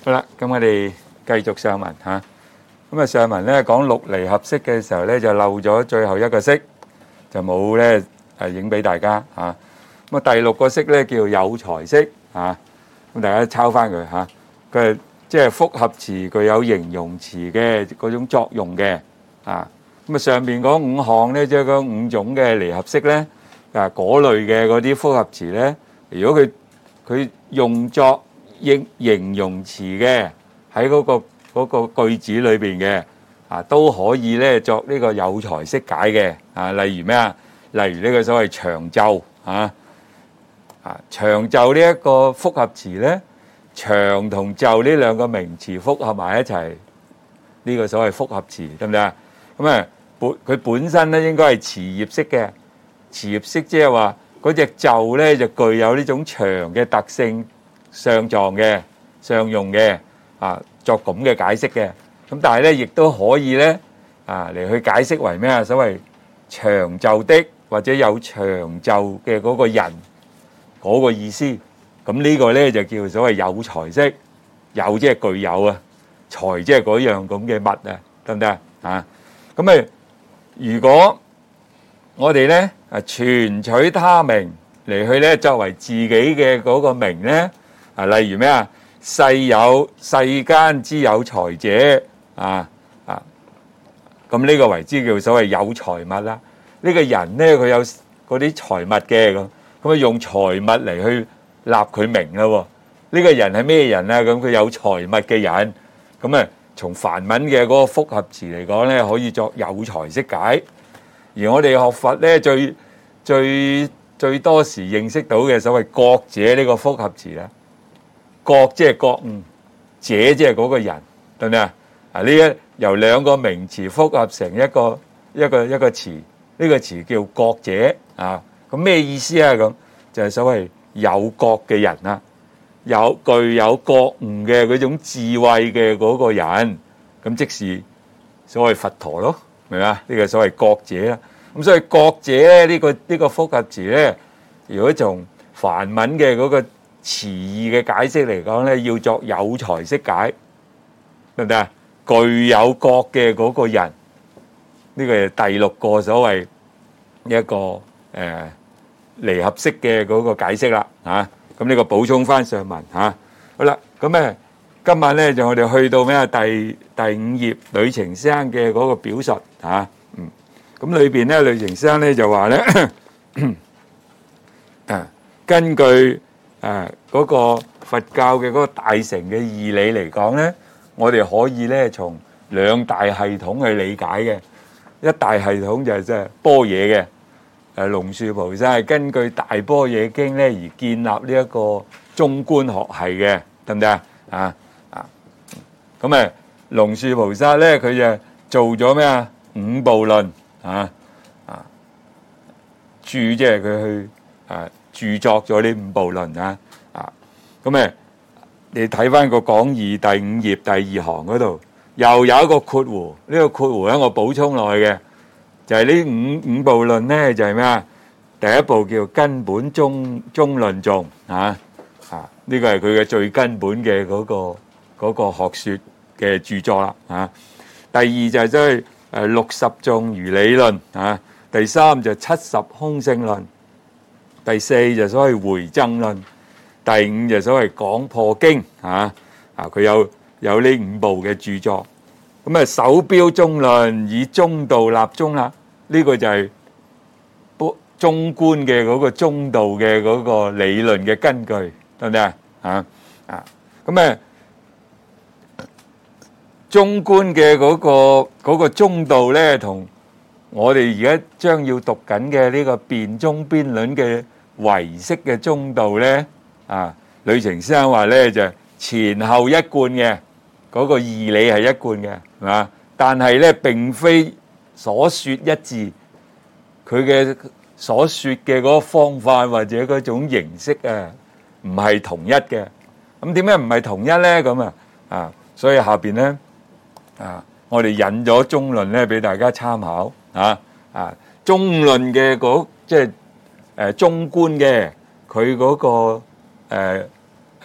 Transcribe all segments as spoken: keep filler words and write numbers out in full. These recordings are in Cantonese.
好啦，咁我哋繼續上文嚇。咁啊上文咧講六離合式嘅時候咧，就漏咗最後一個式，就冇咧誒影俾大家嚇。咁啊第六個式咧叫有才式嚇，咁大家抄翻佢嚇。佢係即係複合詞具有形容詞嘅嗰種作用嘅啊。咁啊上邊嗰五項咧，即係嗰五種嘅離合式咧，啊嗰類嘅嗰啲複合詞咧，如果佢佢用作應形容詞嘅喺嗰個嗰個句子裏邊嘅啊，都可以咧作呢個有才式解嘅啊。例如咩啊？例如呢個所謂長袖啊啊，長袖呢一個複合詞咧，長同袖呢兩個名詞複合埋一齊，呢個所謂複合詞得唔得啊？咁啊本佢本身咧應該係詞業式嘅，詞業式即係話嗰隻袖咧就具有呢種長嘅特性。上狀嘅上用嘅啊，作咁嘅解釋嘅。咁但係咧，亦都可以咧啊嚟去解釋為咩啊？所謂長袖的或者有長袖嘅嗰個人嗰個意思。咁呢個咧就叫所謂有才式。有即係具有啊，才即係嗰樣咁嘅物啊，得唔得啊？啊，咁啊，如果我哋咧啊全取他名嚟去咧作為自己嘅嗰個名咧。啊，例如咩啊？世有世間之有才者啊啊！咁呢個為之叫所謂有才物啦。呢、這個人咧，佢有嗰啲財物嘅咁，咁啊用財物嚟去立佢名啦。呢、這個人係咩人啊？咁佢有財物嘅人，咁啊從梵文嘅嗰個複合詞嚟講咧，可以作有才式解。而我哋學佛咧，最最最多時認識到嘅所謂覺者呢個複合詞咧。覺即係覺悟，者即係嗰個人，對唔對啊？啊呢一由兩個名詞複合成一個一個一個詞，呢、這個詞叫覺者啊。咁咩意思啊？咁就係、是、所謂有覺嘅人啦，有具有覺悟嘅嗰種智慧嘅嗰個人，咁即是所謂佛陀咯，明嘛？呢、這個所謂覺者啦。咁所以覺者咧，呢、這個呢、這個複合詞咧，如果從梵文嘅嗰個詞義嘅解釋嚟講咧，要作有才式解，得唔得啊？具有覺嘅嗰個人，呢個係第六個所謂一個誒離合式嘅嗰個解釋啦。嚇，咁呢個補充翻上文嚇。好啦，咁誒今晚咧就我哋去到咩啊？第第五頁呂澄先生嘅嗰個表述嚇。嗯，咁裏邊咧呂澄先生咧就話咧啊，根據誒嗰個佛教嘅嗰個大乘嘅義理嚟講咧，我哋可以咧從兩大系統去理解嘅。一大系統就係即係般若嘅，誒龍樹菩薩係根據大般若經咧而建立呢一個中觀學系嘅，得唔得啊？啊啊，咁誒龍樹菩薩咧佢就做咗咩啊？五部論啊啊，注即係佢去啊。著作咗呢五部論啊，啊，咁誒，你睇翻個講義第五頁第二行嗰度，又有一個括弧，呢個括弧咧我補充落去嘅，就係呢五五部論咧就係咩啊？第一部叫根本中中論頌啊，啊，呢個係佢嘅最根本嘅嗰個嗰個學説嘅著作啦，啊，第二就係即係誒六十頌如理論啊，第三就七十空性論。第四就所謂回諍論，第五就所謂講破經啊，啊佢有有呢五部嘅著作，咁啊首標中論以中道立中啦，呢個就係中觀嘅嗰個中道嘅嗰個理論嘅根據，得唔得啊？啊啊咁啊中觀嘅嗰個嗰個中道咧，同我哋而家將要讀緊嘅呢個辯中邊論嘅唯識嘅中道咧，啊，呂澄先生話咧就前後一貫嘅，嗰個義理係一貫嘅，係嘛？但係咧並非所說一致，佢嘅所說嘅嗰個方法或者嗰種形式啊，唔係統一嘅。咁點解唔係統一咧？咁啊啊，所以下邊咧啊，我哋引咗中論咧俾大家參考啊啊，中論嘅嗰即係。誒中觀嘅佢嗰個誒誒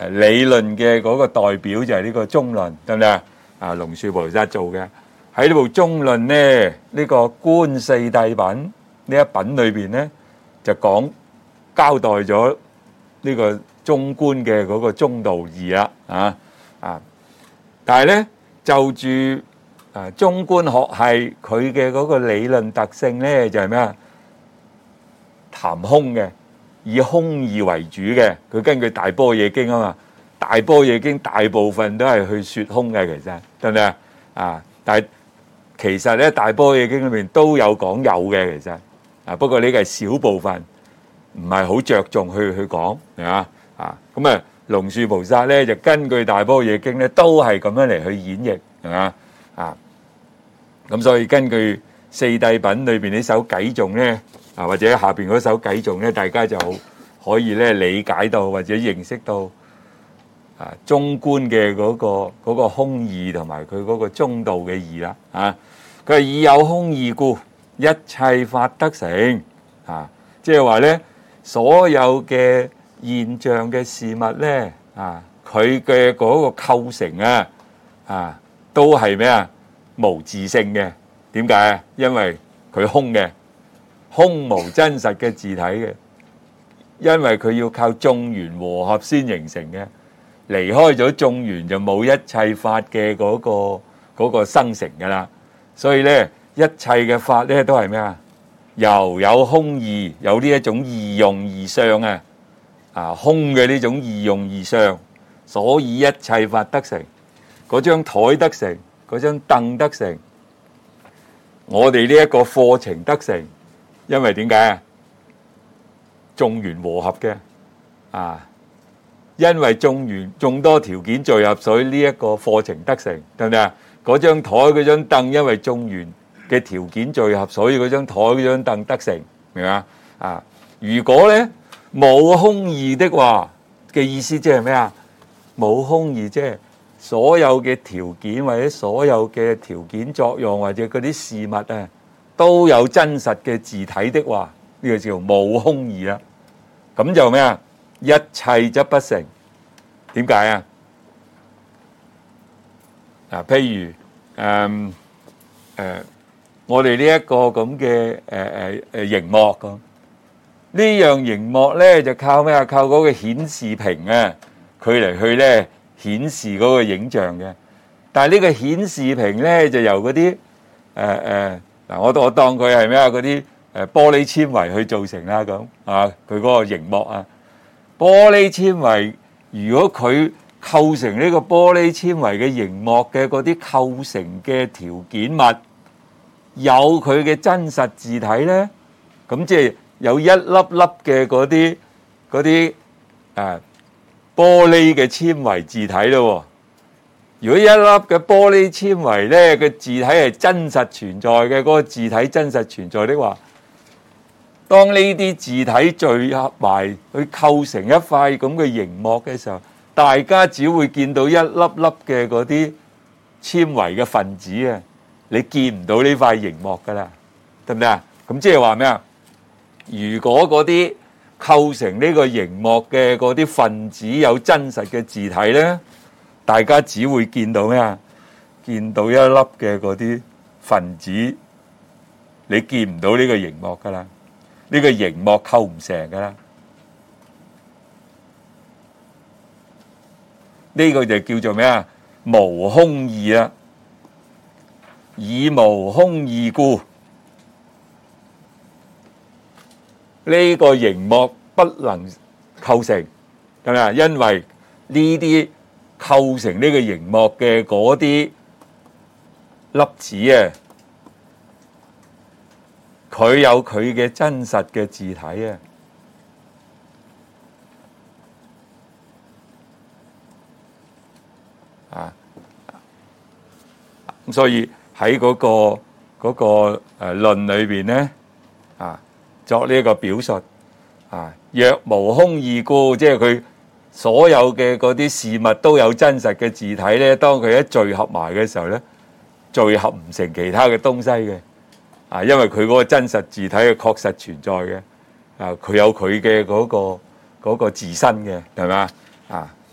誒理論嘅嗰個代表就係呢個中論，得唔得啊？啊，龍樹菩薩做嘅喺呢部中論咧，呢、這個觀四諦品呢一品裏邊咧，就講交代咗呢個中觀嘅嗰個中道義啦，啊啊！但係咧就住啊中觀學系佢嘅嗰個理論特性咧，就係咩啊？談空嘅，以空義為主嘅。佢根據大般若經啊嘛，大般若經大部分都係去說空嘅，其實得唔得啊？啊，但係其實咧大般若經裏面都有講有嘅，其實啊，不過呢個係小部分，唔係好着重去去講，係嘛啊？咁啊，龍樹菩薩咧就根據大般若經咧，都係咁樣嚟去演繹，係嘛啊？咁所以根據四諦品裏邊呢首偈頌咧，啊或者下邊嗰首偈頌咧，大家就可以咧理解到或者認識到啊中觀嘅嗰個嗰個空義同埋佢嗰個中道嘅義啦。啊，佢係以有空義故，一切法得成。啊，即係話咧，所有嘅現象嘅事物咧，啊佢嘅嗰個構成啊，啊都係咩啊？無自性嘅。點解啊？因為佢空嘅，空無真實嘅自體嘅，因為佢要靠眾緣和合先形成嘅，離開咗眾緣就冇一切法嘅嗰個嗰個生成噶啦。所以咧，一切嘅法咧都係咩啊？由有空義，有呢一種義用義相啊，啊空嘅呢種義用義相，所以一切法得成。嗰張台得成，嗰張凳得成，我哋呢一個課程得成，因為點解啊？眾緣和合嘅啊，因為眾緣眾多條件聚合，所以呢一個課程得成，得唔得啊？嗰張台嗰張凳，因為眾緣嘅條件聚合，所以嗰張台嗰張凳得成，明嘛？啊，如果咧冇空義的話嘅意思，即係咩啊？冇空義即係所有嘅條件或者所有嘅條件作用或者嗰啲事物啊，都有真實嘅自體的話，呢個叫冇空義啦。咁就咩啊？一切則不成。點解啊？嗱，譬如誒誒，我哋呢一個咁嘅誒誒誒熒幕咁，呢樣熒幕咧就靠咩啊？靠嗰個顯示屏啊，佢嚟去咧顯示嗰個影像嘅。但係呢個顯示屏咧就由嗰啲誒誒嗱，我我當佢係咩啊？嗰啲誒玻璃纖維去造成啦，咁啊，佢嗰個熒幕啊，玻璃纖維，如果佢構成呢個玻璃纖維嘅熒幕嘅嗰啲構成嘅條件物，有佢嘅真實自體咧，咁即係有一粒粒嘅嗰啲嗰啲誒玻璃嘅纖維自體咯。如果一粒嘅玻璃纖維咧，個自體係真實存在嘅，嗰個自體真實存在的話，當呢啲自體聚合埋去構成一塊咁嘅熒幕嘅時候，大家只會見到一粒粒嘅嗰啲纖維嘅分子啊，你見唔到呢塊熒幕噶啦，得唔得啊？咁即係話咩啊？如果嗰啲構成呢個熒幕嘅嗰啲分子有真實嘅自體咧，大家只會見到咩啊？見到一粒嘅嗰啲分子，你見唔到呢個熒幕噶啦，呢個熒幕構唔成噶啦。呢個就叫做咩啊？無空義啦，以無空義故，呢個熒幕不能構成，係咪啊？因為呢啲構成呢個熒幕嘅嗰啲粒子啊，佢有佢嘅真實嘅自體啊。啊，咁所以喺嗰個嗰個誒論裏邊咧，啊作呢一個表述，啊若無空義故，即係佢所有嘅嗰啲事物都有真實嘅自體咧，當佢一聚合埋嘅時候咧，聚合唔成其他嘅東西嘅，啊因為佢嗰個真實自體係確實存在嘅，啊佢有佢嘅嗰個嗰個自身嘅，係咪啊？啊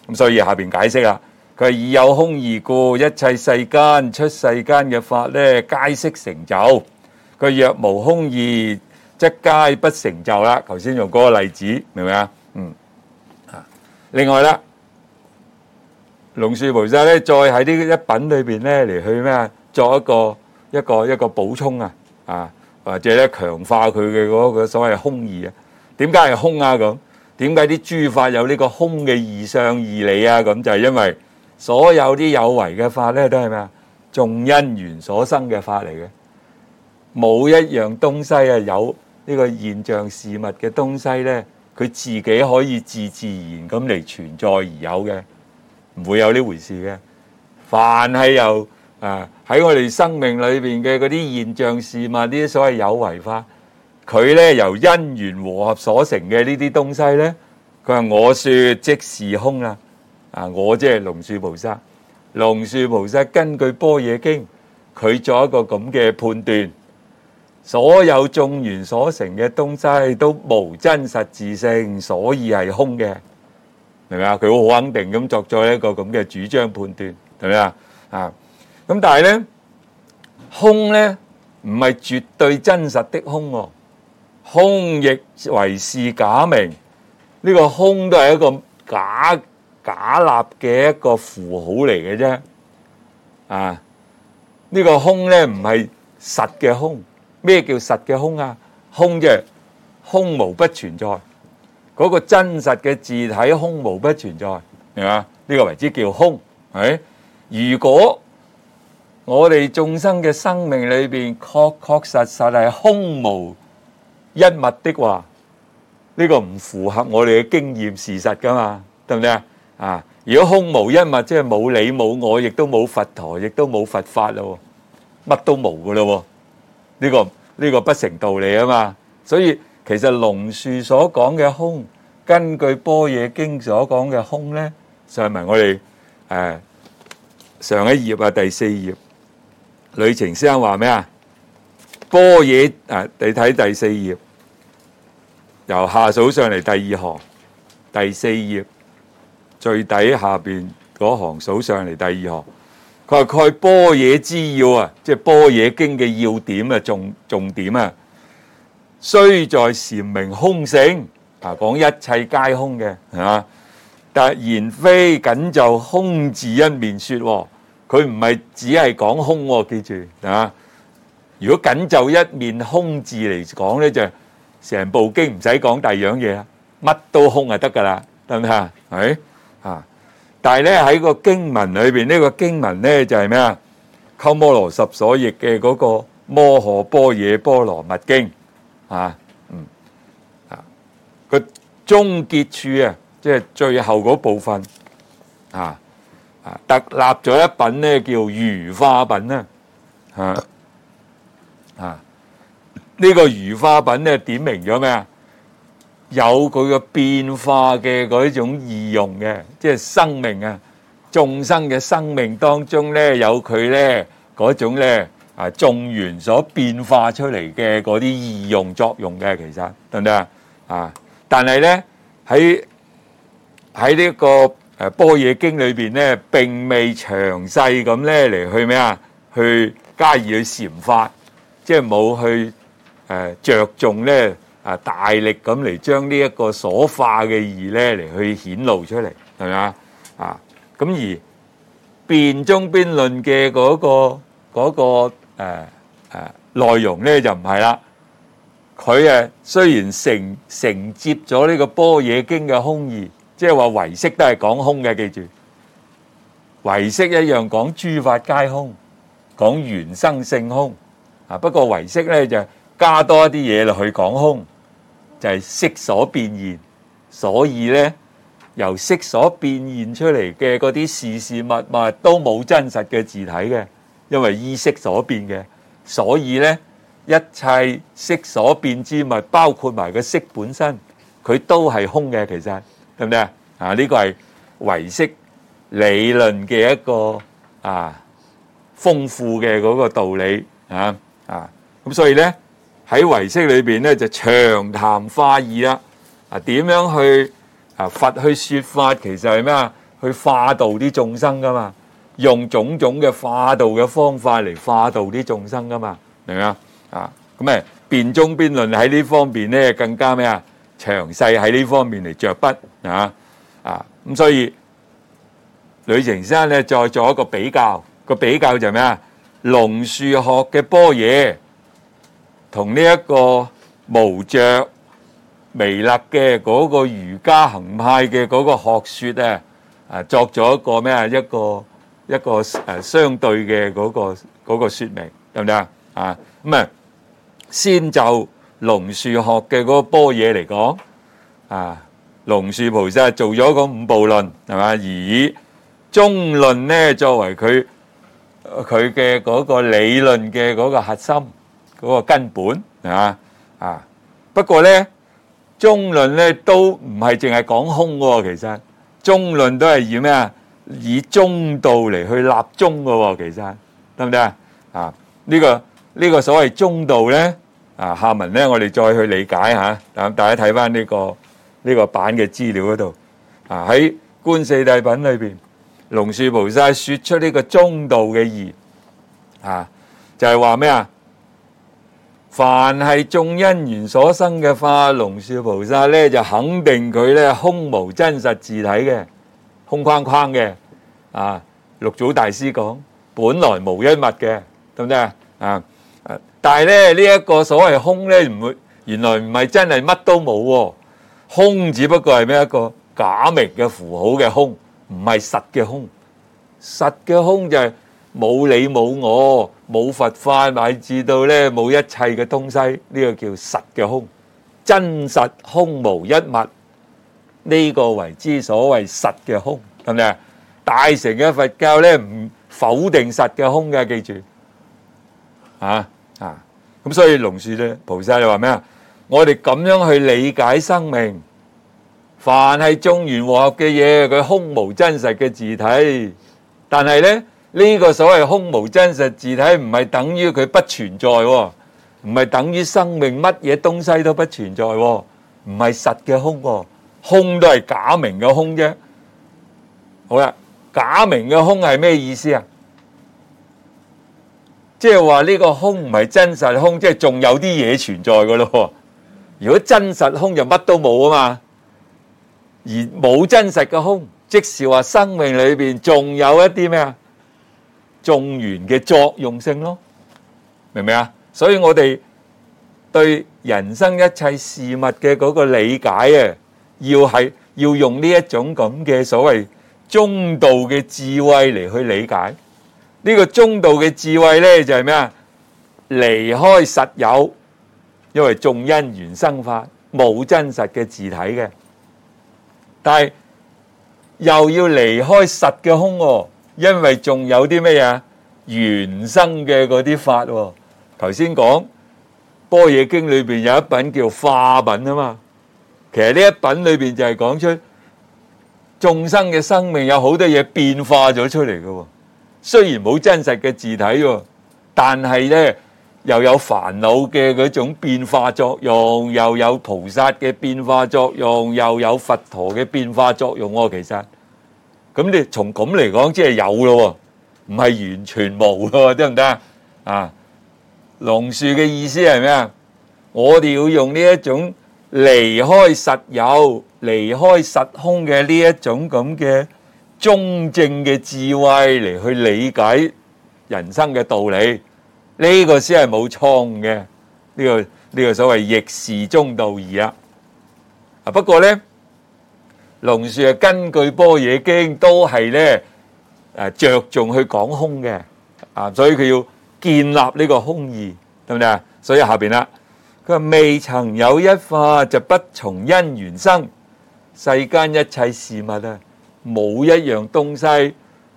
咁所以下邊解釋啦，佢係以有空義故，一切世間出世間嘅法咧，皆悉成就。佢若無空義，則皆不成就啦。頭先用嗰個例子，明唔明啊？嗯。啊，另外啦，龍樹菩薩咧，再喺呢一品裏邊咧嚟去咩啊？作一個一個一個補充啊，啊，或者咧強化佢嘅嗰個所謂空義啊。點解係空啊？咁點解啲諸法有呢個空嘅義相義理啊？咁就係因為所有啲有為嘅法咧，都係咩啊？眾因緣所生嘅法嚟嘅，冇一樣東西啊有呢個現象事物嘅東西咧，佢自己可以自自然咁嚟存在而有嘅，唔會有呢回事嘅。凡係由啊喺我哋生命裏邊嘅嗰啲現象事物，呢啲所謂有為法，佢咧由因緣和合所成嘅呢啲東西咧，佢話我說即是空啦。啊，我即係龍樹菩薩，龍樹菩薩根據般若經，佢做一個咁嘅判斷，所有眾緣所成嘅東西都無真實自性，所以係空嘅，明唔明啊？佢好肯定咁作咗一個咁嘅主張判斷，係咪啊？啊，咁但係咧，空咧唔係絕對真實的空喎，空亦為是假名，呢個空都係一個假假立嘅一個符號嚟嘅啫。啊，呢個空咧唔係實嘅空。咩叫實嘅空啊？空即係空無不存在，嗰個真實嘅自體空無不存在，係嘛？呢個為之叫空。係，如果我哋眾生嘅生命裏邊確確實實係空無一物的話，呢個唔符合我哋嘅經驗事實噶嘛？對唔對啊？啊，如果空無一物，即係冇你冇我，亦都冇佛陀，亦都冇佛法咯，乜都冇噶咯。呢個呢個不成道理啊嘛，所以其實龍樹所講嘅空，根據般若經所講嘅空咧，上埋我哋誒上一頁啊，第四頁，呂澄先生話咩啊？般若誒，你睇第四頁，由下數上嚟第二行，第四頁最底下邊嗰行數上嚟第二行。佢話蓋般若之要啊，即係般若經嘅要點啊，重重點啊，雖在闡明空性啊，講一切皆空嘅，係嘛？但言非僅就空字一面說，佢唔係只係講空，記住啊！如果僅就一面空字嚟講咧，就成部經唔使講第二樣嘢啦，乜都空就得噶啦，得唔得啊？係啊！但係咧喺個經文裏邊，呢個經文咧就係咩啊？鳩摩羅什所譯嘅嗰個《摩訶般若波羅蜜經》啊，嗯啊，個終結處啊，即係最後嗰部分啊啊，特立咗一品咧叫如化品啦，啊啊，呢個如化品咧點明咗咩啊？有佢個變化嘅嗰種義用嘅，即係生命啊，眾生嘅生命當中咧，有佢咧嗰種咧啊眾緣所變化出嚟嘅嗰啲義用作用嘅，其實得唔得啊？啊，但係咧喺喺呢個誒般若經裏邊咧，並未詳細咁咧嚟去咩啊？去加以去闡發，即係冇去誒着重咧。啊！大力咁嚟將呢一個所化嘅義咧嚟去顯露出嚟，係咪啊？啊！咁而辯中邊論嘅嗰個嗰個誒誒內容咧就唔係啦。佢誒雖然承承接咗呢個般若經嘅空義，即係話唯識都係講空嘅，記住唯識一樣講諸法皆空，講緣生性空啊。不過唯識咧就加多一啲嘢落去講空，就係色所變現，所以咧由色所變現出嚟嘅嗰啲事事物物都冇真實嘅自體嘅，因為依色所變嘅，所以咧一切色所變之物，包括埋個色本身，佢都係空嘅，其實對唔對啊？啊，呢個係唯識理論嘅一個啊豐富嘅嗰個道理啊啊，咁所以咧。喺唯識裏邊咧就長談化義啦，啊點樣去啊佛去說法，其實係咩啊？ 去化導啲眾生噶嘛，用種種嘅化導嘅方法嚟化導啲眾生噶嘛，明唔明啊？啊，咁誒辯中邊論喺呢方面咧更加咩啊？詳細喺呢方面嚟着筆啊啊！咁所以呂澄先生咧再做一個比較，個比較就係咩啊？龍樹學嘅般若同呢一個無着彌勒嘅嗰個瑜伽行派嘅嗰個學說啊，啊作咗一個咩啊？一個一個誒相對嘅嗰個嗰個說明，得唔得啊？啊咁啊，先就龍樹學嘅嗰個般若嚟講，啊龍樹菩薩做咗個五部論係嘛，而以中論咧作為佢佢嘅嗰個理論嘅嗰個核心嗰個根本係嘛啊。不過咧中論咧都唔係淨係講空喎，其實中論都係以咩啊？以中道嚟去立中嘅喎，其實得唔得啊？啊呢個呢個所謂中道咧啊，下文咧我哋再去理解嚇。咁大家睇翻呢個呢個版嘅資料嗰度啊，喺觀四諦品裏邊，龍樹菩薩説出呢個中道嘅義啊，就係話咩啊？凡係眾因緣所生嘅法，龍樹菩薩咧就肯定佢咧空無真實自體嘅，空框框嘅啊。六祖大師講本來無一物嘅，得唔得啊？啊，但係咧呢一個所謂空咧唔會，原來唔係真係乜都冇喎，空只不過係咩一個假名嘅符號嘅空，唔係實嘅空。實嘅空就係冇你冇我，冇佛法，乃至到咧冇一切嘅東西，呢個叫實嘅空，真實空無一物，呢個為之所謂實嘅空，係咪啊？大乘嘅佛教咧唔否定實嘅空嘅，記住啊啊！咁所以龍樹咧菩薩就話咩啊？我哋咁樣去理解生命，凡係眾緣和合嘅嘢，佢空無真實嘅自體，但係咧。呢個所謂空無真實自體唔係等於佢不存在喎，唔係等於生命乜嘢東西都不存在喎，唔係實嘅空喎，空都係假名嘅空啫。好啦，假名嘅空係咩意思啊？即係話呢個空唔係真實空，即係仲有啲嘢存在㗎咯。如果真實空就乜都冇啊嘛，而冇真實嘅空，即是話生命裏邊仲有一啲咩啊？眾緣嘅作用性咯，明唔明啊？所以我哋對人生一切事物嘅嗰個理解啊，要係要用呢一種咁嘅所謂中道嘅智慧嚟去理解。呢個中道嘅智慧咧就係咩啊？離開實有，因為眾因緣生法冇真實嘅自體嘅，但係又要離開實嘅空喎。因為仲有啲咩嘢原生嘅嗰啲法喎？頭先講般若經裏邊有一品叫化品啊嘛，其實呢一品裏邊就係講出眾生嘅生命有好多嘢變化咗出嚟嘅喎，雖然冇真實嘅自體喎，但係咧又有煩惱嘅嗰種變化作用，又有菩薩嘅變化作用，又有佛陀嘅變化作用喎，其實。咁你從咁嚟講，即係有咯，唔係完全冇咯，得唔得啊？龍樹嘅意思係咩啊？我哋要用呢一種離開實有、離開實空嘅呢一種咁嘅中正嘅智慧嚟去理解人生嘅道理，呢個先係冇錯誤嘅。呢個呢個所謂逆時中道義啊！啊不過咧。龍樹係根據般若經都係咧誒着重去講空嘅啊，所以佢要建立呢個空義，得唔得啊？所以下邊啦，佢話未曾有一法就不從因緣生，世間一切事物啊，冇一樣東西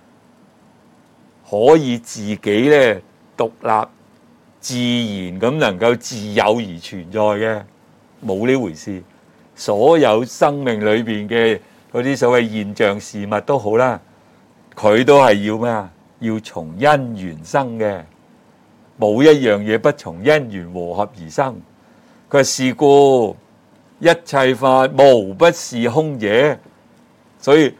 可以自己咧獨立自然咁能夠自有而存在嘅，冇呢回事。所有生命裏邊嘅嗰啲所謂現象事物都好啦，佢都係要咩啊？要從因緣生嘅，冇一樣嘢不從因緣和合而生。佢話是故一切法無不是空者，所以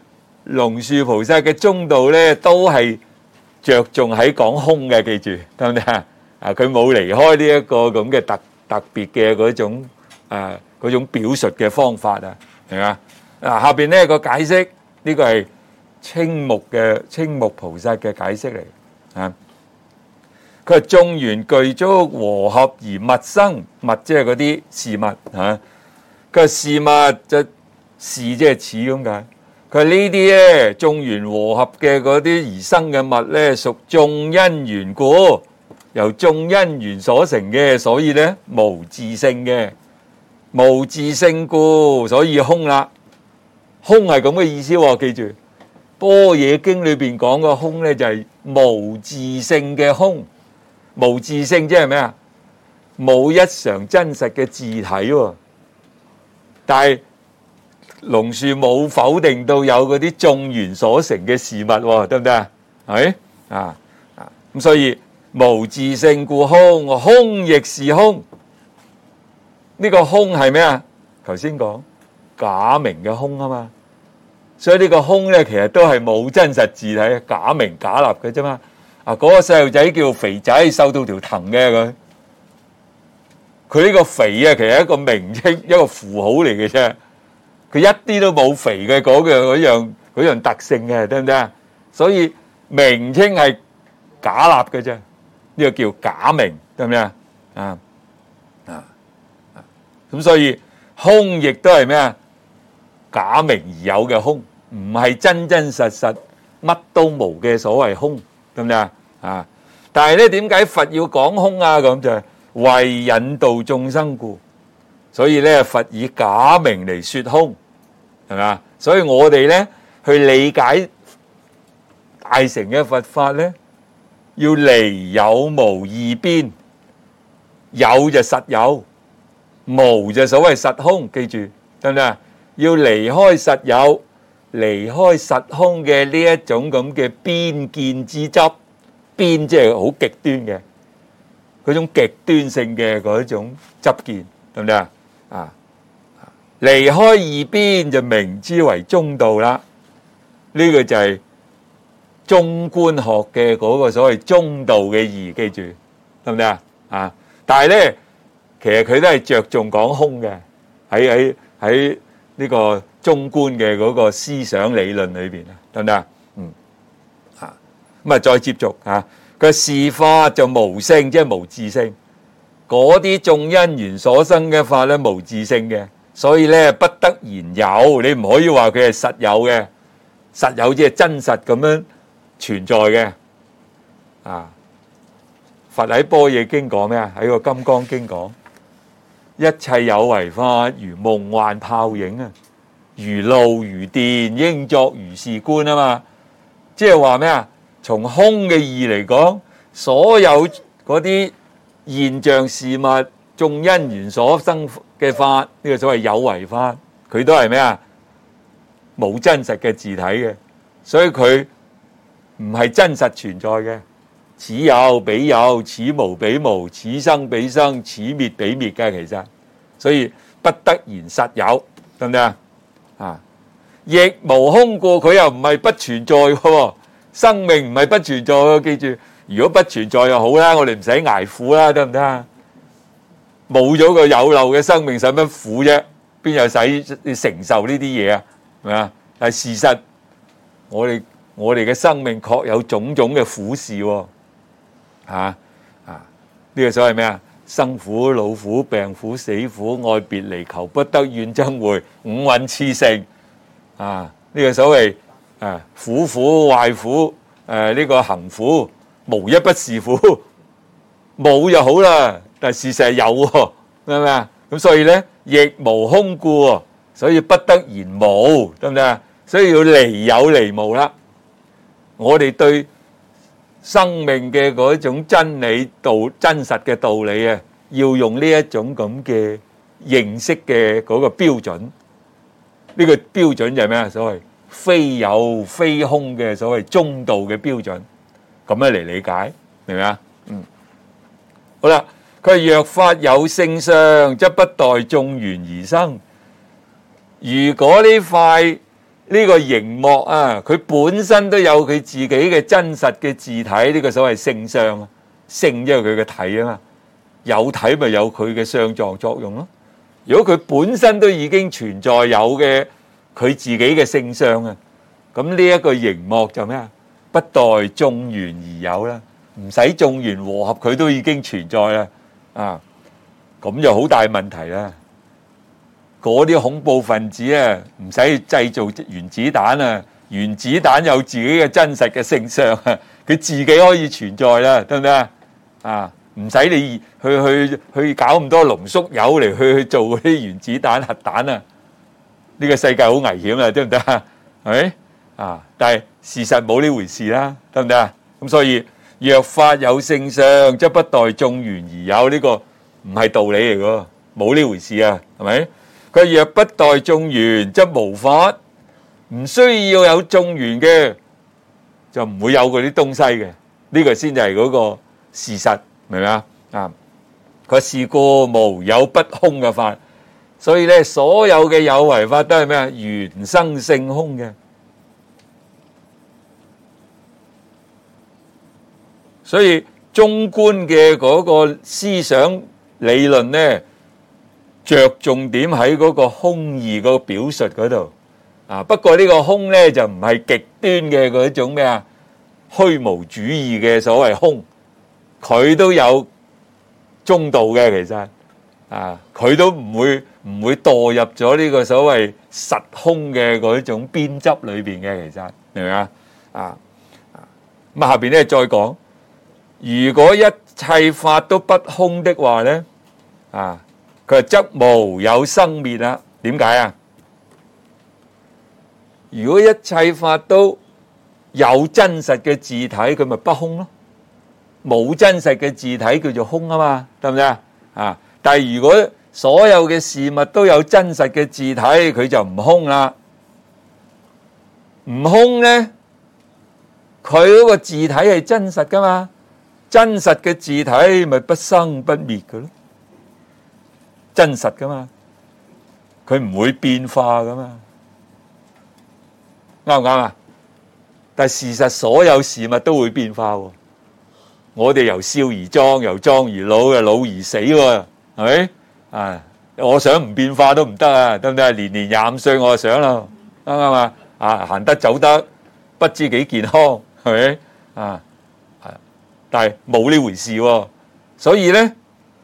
龍樹菩薩嘅中道咧，都係着重喺講空嘅，記住得唔得啊？啊，佢冇離開呢一個咁嘅特特別嘅嗰種啊嗰種表述嘅方法啊，係嘛？嗱，下邊呢個解釋，呢個係青木嘅青木菩薩嘅解釋嚟啊。佢係眾緣具足和合而物生，物即係嗰啲事物嚇。佢話事物就事即係似咁解。佢話呢啲咧眾緣和合嘅嗰啲而生嘅物咧，屬眾因緣故，由眾因緣所成嘅，所以咧無自性嘅，無自性故，所以空啦。空係咁嘅意思喎，記住《般若經》裏邊講個空咧就係無自性嘅空。無自性即係咩啊？冇一常真實嘅自體喎。但係龍樹冇否定到有嗰啲眾緣所成嘅事物喎，得唔得啊？係啊啊咁，所以無自性故空，空亦是空。呢個空係咩啊？頭先講假名嘅空啊嘛，所以呢個空咧其實都係冇真實自體，假名假立嘅啫嘛。啊！嗰個細路仔叫肥仔，瘦到條藤嘅佢，佢呢個肥啊，其實係一個名稱，一個符號嚟嘅啫。佢一啲都冇肥嘅嗰樣嗰樣嗰樣特性嘅，得唔得啊？所以名稱係假立嘅啫，呢個叫假名，得唔得啊？啊啊啊！咁所以空亦都係咩啊？假名而有嘅空，唔係真真實實乜都冇嘅所謂空。得唔得啊？啊！但係咧，點解佛要講空啊？咁就係為引導眾生故，所以咧佛以假名嚟說空，係嘛？所以我哋咧去理解大乘嘅佛法咧，要離有無二邊，有就實有，無就所謂實空。記住，得唔得啊？要離開實有，離開實空嘅呢一種咁嘅邊見之執，邊即係好極端嘅嗰種極端性嘅嗰種執見，得唔得啊？啊，離開二邊就名之為中道啦。呢個就係中觀學嘅嗰個所謂中道嘅義，記住得唔得啊？啊，但係咧，其實佢都係着重講空嘅，喺喺喺呢個中觀嘅嗰個思想理論裏邊啊，得唔得啊？嗯，啊，咁啊再接續啊，佢是法就無性，即係無自性。嗰啲眾因緣所生嘅法咧，無自性嘅，所以咧不得言有，你唔可以話佢係實有嘅，實有即係真實咁樣存在嘅。啊，佛喺般若經講咩啊？喺個金剛經講。一切有為法如夢幻泡影啊，如露如電，應作如是觀啊嘛。即係話咩啊？從空嘅義嚟講，所有嗰啲現象事物、眾因緣所生嘅法，呢個所謂有為法，佢都係咩啊？冇真實嘅自體嘅，所以佢唔係真實存在嘅。此有彼有，此無彼無，此生彼生，此滅彼滅嘅，其實，所以不得言實有，得唔得啊？啊，亦無空故，佢又唔係不存在嘅，生命唔係不存在嘅，記住，如果不存在就好啦，我哋唔使捱苦啦，得唔得啊？冇咗個有漏嘅生命，使乜苦啫？邊有使承受呢啲嘢啊？係咪啊？但係事實，我哋我哋嘅生命確有種種嘅苦事喎。吓啊！呢個所謂咩啊？生苦、老苦、病苦、死苦、愛別離、求不得、怨憎會、五蘊熾盛啊！呢個所謂啊苦苦、壞苦、誒呢個行苦，無一不是苦。冇就好啦，但係事實係有喎，明唔明啊？咁所以咧，亦無空故，所以不得言無，得唔得啊？所以要離有離無啦。我哋對生命嘅嗰種真理道真實嘅道理啊，要用呢一種咁嘅認識嘅嗰個標準。呢個標準就係咩啊？所謂非有非空嘅所謂中道嘅標準，咁樣嚟理解，明唔明啊？嗯，好啦，佢若法有性相，則不待眾緣而生。如果呢塊呢個熒幕啊，佢本身都有佢自己嘅真實嘅字體，呢個所謂性相啊，性因為佢嘅體啊嘛，有體咪有佢嘅相狀作用咯。如果佢本身都已經存在有嘅佢自己嘅性相啊，咁呢一個熒幕就咩啊？不待眾緣而有啦，唔使眾緣和合，佢都已經存在啦，啊，咁就好大問題啦。嗰啲恐怖分子啊，唔使製造原子彈啊，原子彈有自己嘅真實嘅性相啊，佢自己可以存在啦，得唔得啊？啊，唔使你去去去搞咁多濃縮鈾嚟去去做嗰啲原子彈核彈啊！呢個世界好危險啊，得唔得啊？係咪啊？但係事實冇呢回事啦，得唔得啊？咁所以若法有性相，則不待眾緣而有，呢個唔係道理嚟㗎，冇呢回事啊，係咪？佢若不待眾緣，則無法，唔需要有眾緣嘅，就唔會有嗰啲東西嘅。呢個先就係嗰個事實，明唔明啊？啊，佢是故無有不空嘅法，所以咧，所有嘅有為法都係咩啊？緣生性空嘅。所以中觀嘅嗰個思想理論咧，着重點喺嗰個空義嗰個表述嗰度啊。不過呢個空咧就唔係極端嘅嗰種咩啊虛無主義嘅所謂空，佢都有中道嘅，其實啊，佢都唔會唔會墮入咗呢個所謂實空嘅嗰種邊執裏邊嘅，其實明唔明啊？啊咁下邊咧再講。如果一切法都不空的話咧，啊，佢話則無有生滅啦。點解啊？如果一切法都有真實嘅自體，佢咪不空咯？冇真實嘅自體叫做空啊嘛，得唔得啊？啊，但係如果所有嘅事物都有真實嘅自體，佢就唔空啦。唔空咧，佢嗰個自體係真實噶嘛？真實嘅自體咪不生不滅嘅咯，真實噶嘛，佢唔會變化噶嘛，啱唔啱啊？但係事實所有事物都會變化喎，我哋由少而壯，由壯而老，由老而死喎，係咪啊？我想唔變化都唔得啊，得唔得啊？年年廿五歲我就想啦，啱唔啱啊？啊，行得走得不知幾健康，係咪啊？但係冇呢回事喎，所以咧，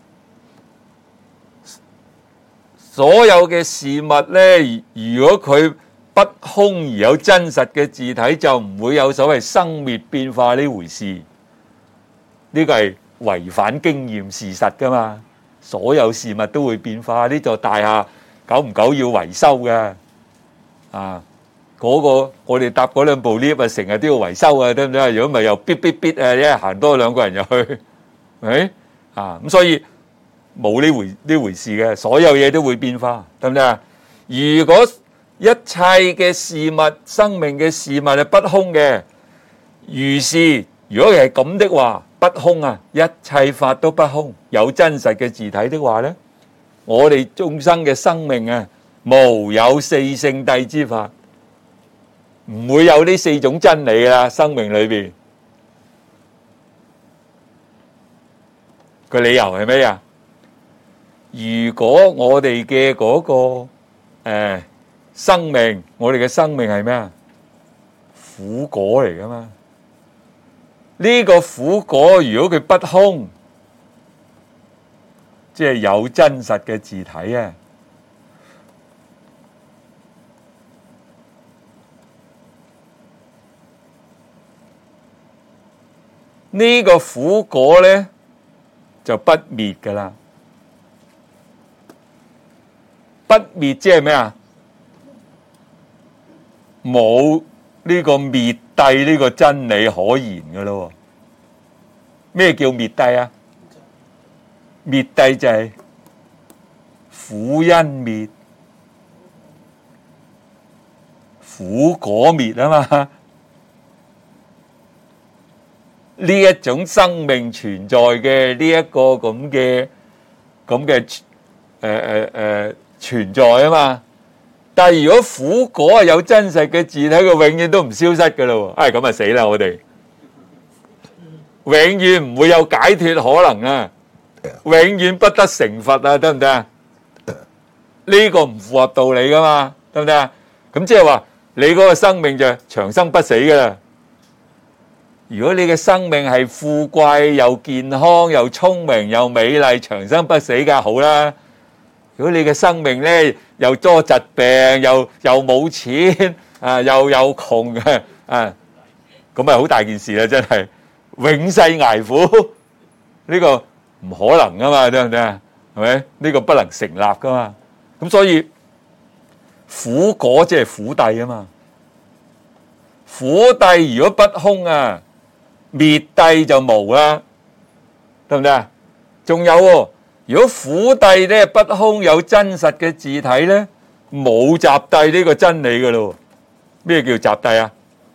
所有嘅事物咧，如果佢不空而有真實嘅自體，就唔會有所謂生滅變化呢回事。呢個係違反經驗事實噶嘛，所有事物都會變化。呢座大廈久唔久要維修嘅，啊。嗰個我哋搭嗰兩部 lift 啊，成日都要維修啊，得唔得？如果唔係又逼逼逼啊，一係行多兩個人入去，係啊，咁所以冇呢回呢回事嘅，所有嘢都會變化，得唔得啊？如果一切嘅事物、生命嘅事物係不空嘅，如是如果係咁的話，不空啊，一切法都不空，有真實嘅自體的話咧，我哋眾生嘅生命啊，無有四聖諦之法。唔會有呢四種真理啦，生命裏邊個理由係咩啊？如果我哋嘅嗰個誒生命，我哋嘅生命係咩啊？苦果嚟噶嘛？呢個苦果如果佢不空，即係有真實嘅自體啊！呢個苦果咧就不滅噶啦，不滅即係咩啊？冇呢個滅諦呢個真理可言噶咯。咩叫滅諦啊？滅諦就係苦因滅，苦果滅啊嘛。呢一種生命存在嘅呢一個咁嘅咁嘅誒誒誒存在啊嘛， 但係如果苦果係有真實嘅自體，佢永遠都唔消失噶啦。唉，咁啊死啦！我哋永遠唔會有解脫可能啊，永遠不得成佛啊，得唔得啊？呢個唔符合道理噶嘛，得唔得啊？咁即係話你嗰個生命就長生不死噶啦。如果你嘅生命係富貴又健康又聰明又美麗，長生不死梗係好啦。如果你嘅生命咧又多疾病又又冇錢啊，又又窮嘅啊，咁咪好大件事啦，真係永世捱苦，呢個唔可能噶嘛，得唔得啊？係咪？呢個不能成立噶嘛。咁所以苦果即係苦諦啊嘛。苦諦如果不空啊，滅諦就無啦，得唔得啊？仲有喎，如果苦諦咧不空有真實嘅自體咧，冇集諦呢個真理噶咯。咩叫集諦啊？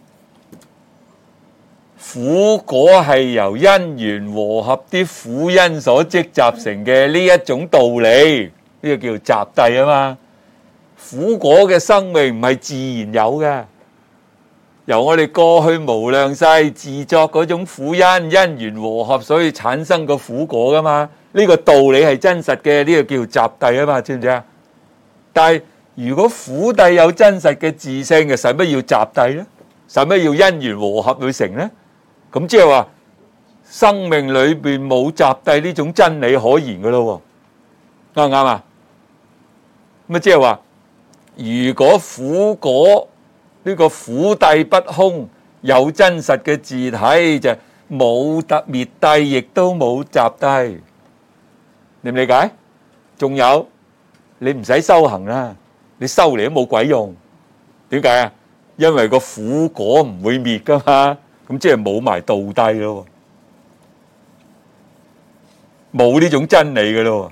苦果係由因緣和合啲苦因所積集成嘅呢一種道理，呢個叫集諦啊嘛。苦果嘅生命唔係自然有嘅，由我哋過去無量世自作嗰種苦因，因緣和合，所以產生個苦果噶嘛。呢個道理係真實嘅，呢個叫集諦啊嘛，知唔知啊？但係如果苦諦有真實嘅自性嘅，使乜要集諦咧？使乜要因緣和合去成咧？咁即係話生命裏邊冇集諦呢種真理可言噶咯，啱唔啱啊？咁啊即係話，如果苦果呢個苦諦不空有真實嘅自體，就冇得滅諦，亦都冇集諦，理唔理解？仲有你唔使修行啦，你修嚟都冇鬼用。點解啊？因為個苦果唔會滅噶嘛。咁即係冇埋道諦咯，冇呢種真理嘅咯。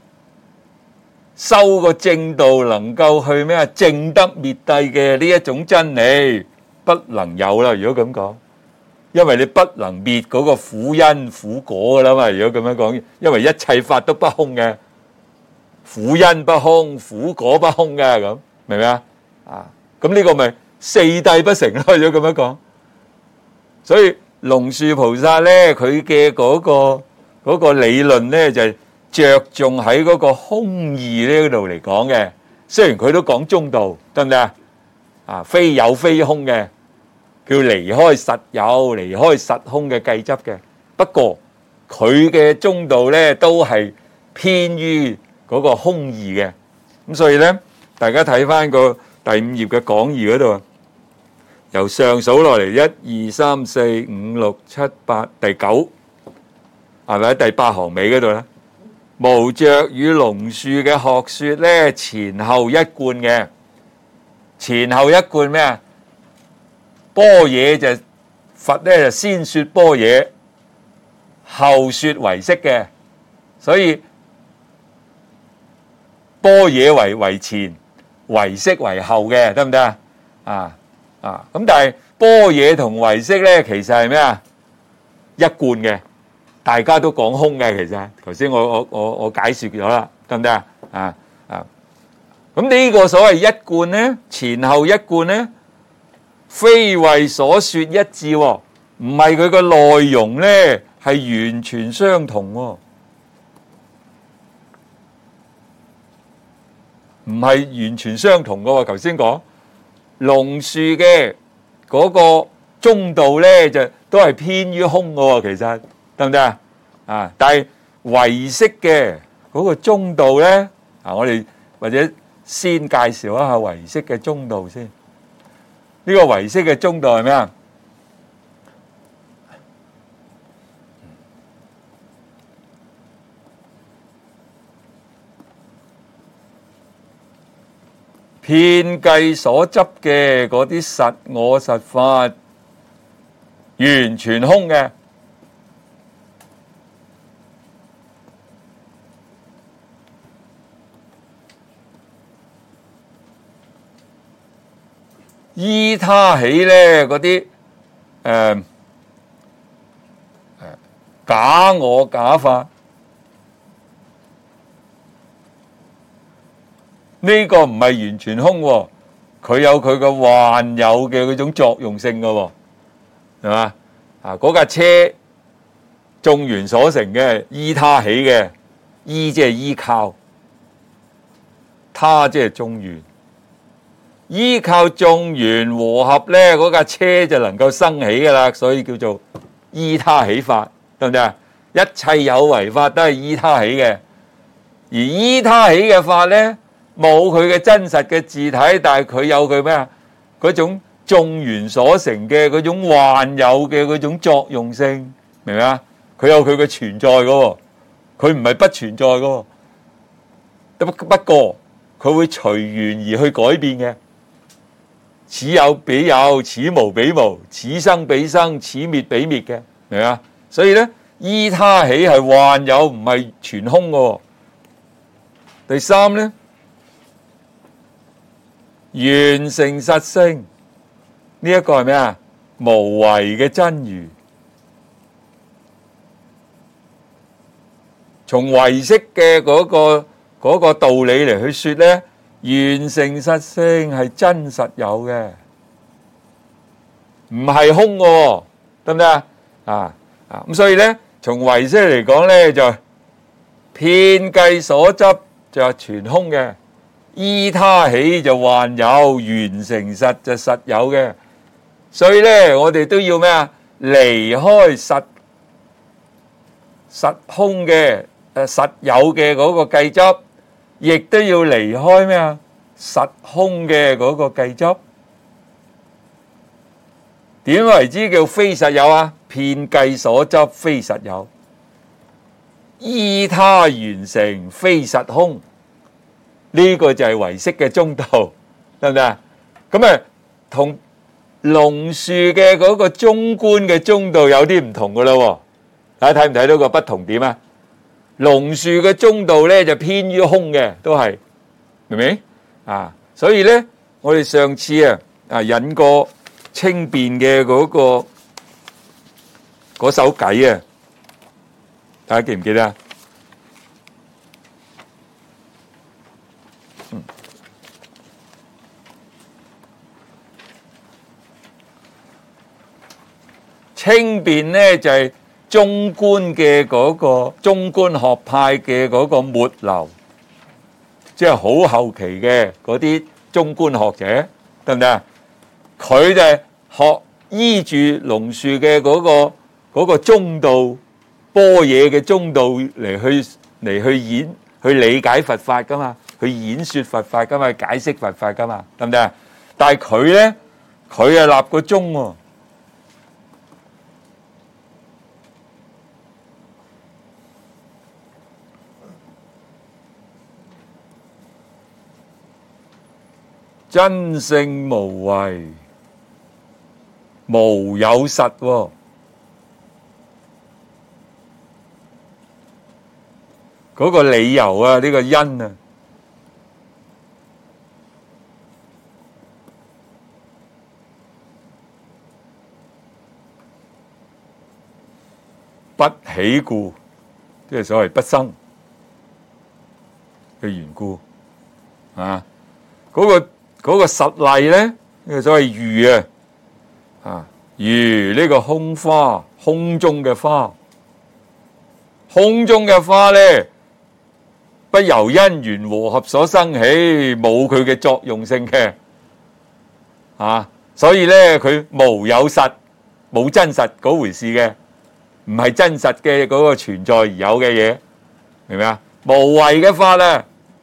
修個正道能夠去咩啊？正得滅諦嘅呢一種真理不能有啦。如果咁講，因為你不能滅嗰個苦因苦果噶啦嘛。如果咁樣講，因為一切法都不空嘅，苦因不空，苦果不空嘅，咁明唔明啊？啊，咁呢個咪四諦不成咯。如果咁樣講。所以龍樹菩薩咧，佢嘅嗰個嗰個理論咧，就係着重喺嗰個空義呢度嚟講嘅。雖然佢都講中道，得唔得啊？啊，非有非空嘅，叫離開實有、離開實空嘅計執嘅。不過佢嘅中道咧，都係偏於嗰個空義嘅。咁所以咧，大家睇翻個第五頁嘅講義嗰度啊。由上數落嚟，一二三四五六七八，第九係咪喺第八行尾嗰度咧？無着與龍樹嘅學說咧，前後一貫嘅。前後一貫咩啊？般若就佛咧就先說般若，後說唯識嘅，所以般若為為前，唯識為後嘅，得唔得啊？啊！啊，咁但係般若同唯識咧，其實係咩啊？一貫嘅，大家都講空嘅。其實頭先我我我我解說咗啦，得唔得啊？啊啊，咁呢個所謂一貫咧，前後一貫咧，非為所說一致，唔係佢個內容咧係完全相同，唔係完全相同噶。頭先講。龍樹嘅嗰個中道咧，就都係偏於空嘅，其實得唔得啊？啊，但係唯識嘅嗰個中道咧，啊，我哋或者先介紹一下唯識嘅中道先。呢個唯識嘅中道係咩啊？遍計所執嘅嗰啲實我實法，完全空嘅，依他起咧嗰啲誒假我假法。 呢個唔係完全空喎，佢有佢嘅幻有嘅嗰種作用性嘅喎，係嘛？啊，嗰架車眾緣所成嘅，依他起嘅，依即係依靠，他即係眾緣，依靠眾緣和合咧，嗰架車就能夠生起噶啦，所以叫做依他起法，得唔得啊？一切有為法都係依他起嘅，而依他起嘅法咧，冇佢嘅真實嘅自體，但係佢有佢咩啊？嗰種眾緣所成嘅嗰種幻有嘅嗰種作用性，明唔明啊？佢有佢嘅存在噶，佢唔係不存在噶，不不過佢會隨緣而去改變嘅。此有彼有，此無彼無，此生彼生，此滅彼滅嘅，明唔明啊？所以咧，依他起係幻有，唔係全空噶。第三咧，緣成實性，呢一個係咩啊？無為嘅真如。從唯識嘅嗰個嗰個道理嚟去說咧，緣成實性係真實有嘅，唔係空嘅，得唔得啊？啊啊咁所以咧，從唯識嚟講咧，就遍計所執就係全空嘅，依他起就幻有，緣成實就實有嘅。所以咧，我哋都要咩啊？離開實實空嘅誒實有嘅嗰個計執，亦都要離開咩啊？實空嘅嗰個計執。點為之叫非實有啊？遍計所執非實有，依他緣成非實空。呢個就係唯識嘅中道，得唔得啊？咁啊，同龍樹嘅嗰個中觀嘅中道有啲唔同噶啦。大家睇唔睇到個不同點啊？龍樹嘅中道咧就偏於空嘅，都係明唔明啊？所以咧，我哋上次啊啊引過清辯嘅嗰個嗰首偈啊，大家記唔記得啊？嗯，清辯咧就係中觀嘅嗰個中觀學派嘅嗰個末流，即係好後期嘅嗰啲中觀學者，得唔得啊？佢就係學依住龍樹嘅嗰個嗰個中道般若嘅中道嚟去嚟去演去理解佛法噶嘛，去演說佛法噶嘛，解釋佛法噶嘛，得唔得啊？但係佢咧，佢係立個宗喎。真性無為，無有實喎。嗰個理由啊，呢個因啊，不起故，即係所謂不生嘅緣故啊。嗰個嗰個實例咧，呢個所謂如啊，啊如呢個空花，空中嘅花，空中嘅花咧，不由因緣和合所生起，冇佢嘅作用性嘅，啊，所以咧佢無有實，冇真實嗰回事嘅，唔係真實嘅嗰個存在而有嘅嘢，明唔明啊？無為嘅法啊！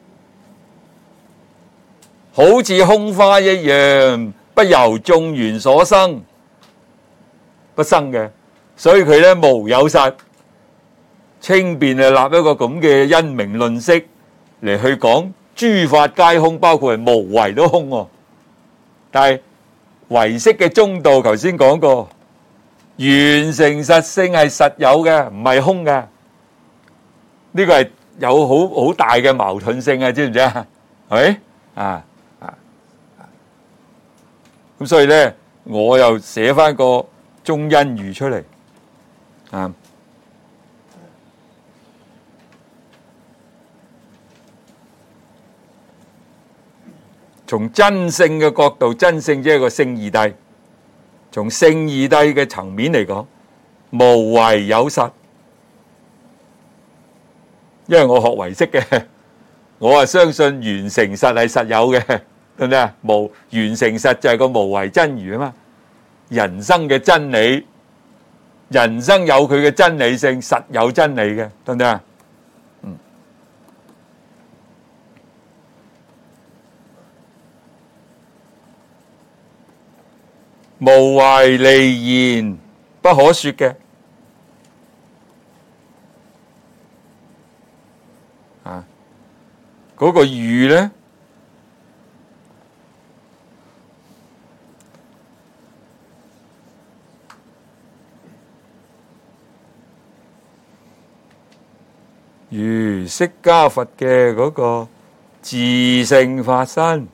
好似空花一樣，不由眾緣所生，不生嘅，所以佢咧無有實。清辯啊，立一個咁嘅因明論釋嚟去講諸法皆空，包括係無為都空喎。但係唯識嘅中道，頭先講過，緣成實性係實有嘅，唔係空嘅。呢個係有好好大嘅矛盾性啊，知唔知啊？係咪啊？咁所以咧，我又寫翻個中因喻出嚟啊！ 從真性嘅角度，真性即係個聖義諦。從聖義諦嘅層面嚟講，無為有實。因為我學唯識嘅，我係相信緣成實係實有嘅，對唔對啊？無緣成實就係個無為真如啊嘛。人生嘅真理，人生有佢嘅真理性，實有真理嘅，對唔對啊？嗯。無為離言不可說嘅，啊，嗰個喻咧，如釋迦佛嘅嗰個自性法身。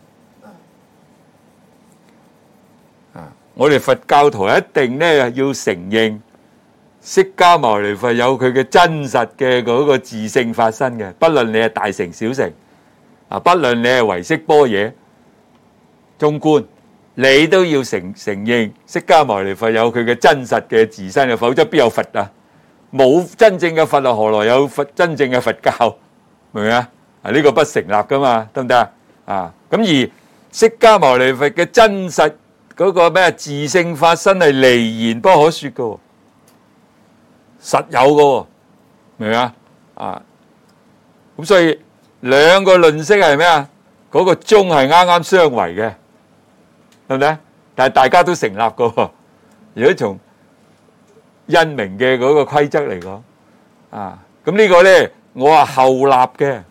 我哋佛教徒一定咧要承認釋迦牟尼佛有佢嘅真實嘅嗰個自性法身嘅，不論你係大乘小乘，啊，不論你係唯識般若中觀，你都要承承認釋迦牟尼佛有佢嘅真實嘅自身嘅，否則邊有佛啊？冇真正嘅佛啊，何來有佛真正嘅佛教？明唔明啊？啊，呢個不成立噶嘛，得唔得啊？啊，咁而釋迦牟尼佛嘅真實嗰個咩自性法身係離言不可說嘅，實有嘅，明唔明啊？啊，咁所以兩個論釋係咩啊？嗰個宗係啱啱相違嘅，係咪啊？但係大家都成立嘅。如果從因明嘅嗰個規則嚟講，啊，咁呢個咧，我話後立嘅，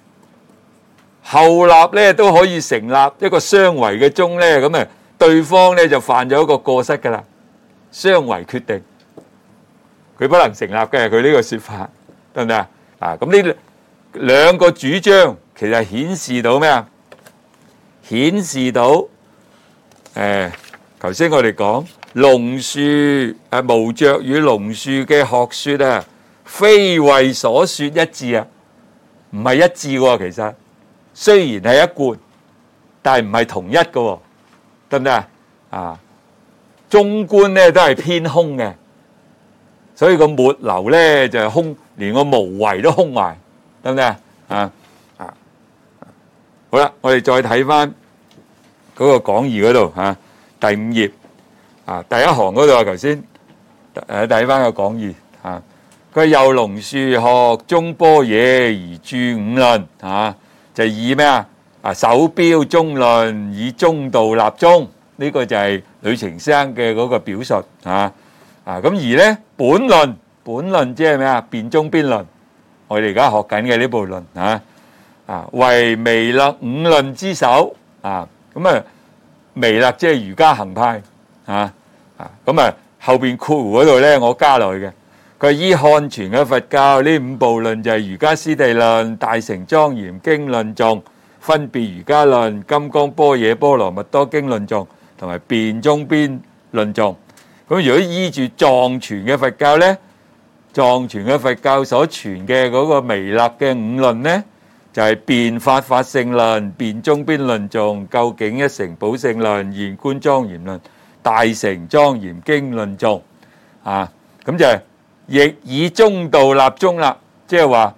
後立咧都可以成立一個相違嘅宗咧，咁啊。對方咧就犯咗一個過失噶啦，相違決定，佢不能成立嘅，佢呢個說法，得唔得啊？啊，咁呢兩個主張其實顯示到咩啊？顯示到誒，頭先我哋講龍樹誒無着與龍樹嘅學說啊，非為所說一致啊，唔係一致喎。其實雖然係一貫，但係唔係同一嘅。得唔得啊？啊，中觀咧都係偏空嘅，所以個末流咧就係空，連個無為都空埋，得唔得啊？啊啊，好啦，我哋再睇翻嗰個講義嗰度嚇，第五頁啊，第一行嗰度啊，頭先誒睇翻個講義嚇，佢又龍樹學中般若而著五論嚇，就以咩啊？啊，首標中論以中道立宗，呢、這個就係呂澄生嘅嗰個表述啊啊！咁而咧本論本論即係咩啊？辯中邊論，我哋而家學緊嘅呢部論啊啊，為彌勒五論之首啊！咁啊，彌勒即係瑜伽行派啊啊！咁啊後邊括弧嗰度咧，我加落去嘅，佢依漢傳嘅佛教呢五部論就係瑜伽師地論、大乘莊嚴經論頌。分別瑜伽論、金剛般若波羅蜜多經論頌同埋辯中邊論頌。咁如果依住藏傳嘅佛教咧，藏傳嘅佛教所傳嘅嗰個彌勒嘅五論咧，就係辯法法性論、辯中邊論頌、究竟一乘寶性論、現觀莊嚴論、大乘莊嚴經論頌啊。咁就係亦以中道立宗啦，即係話。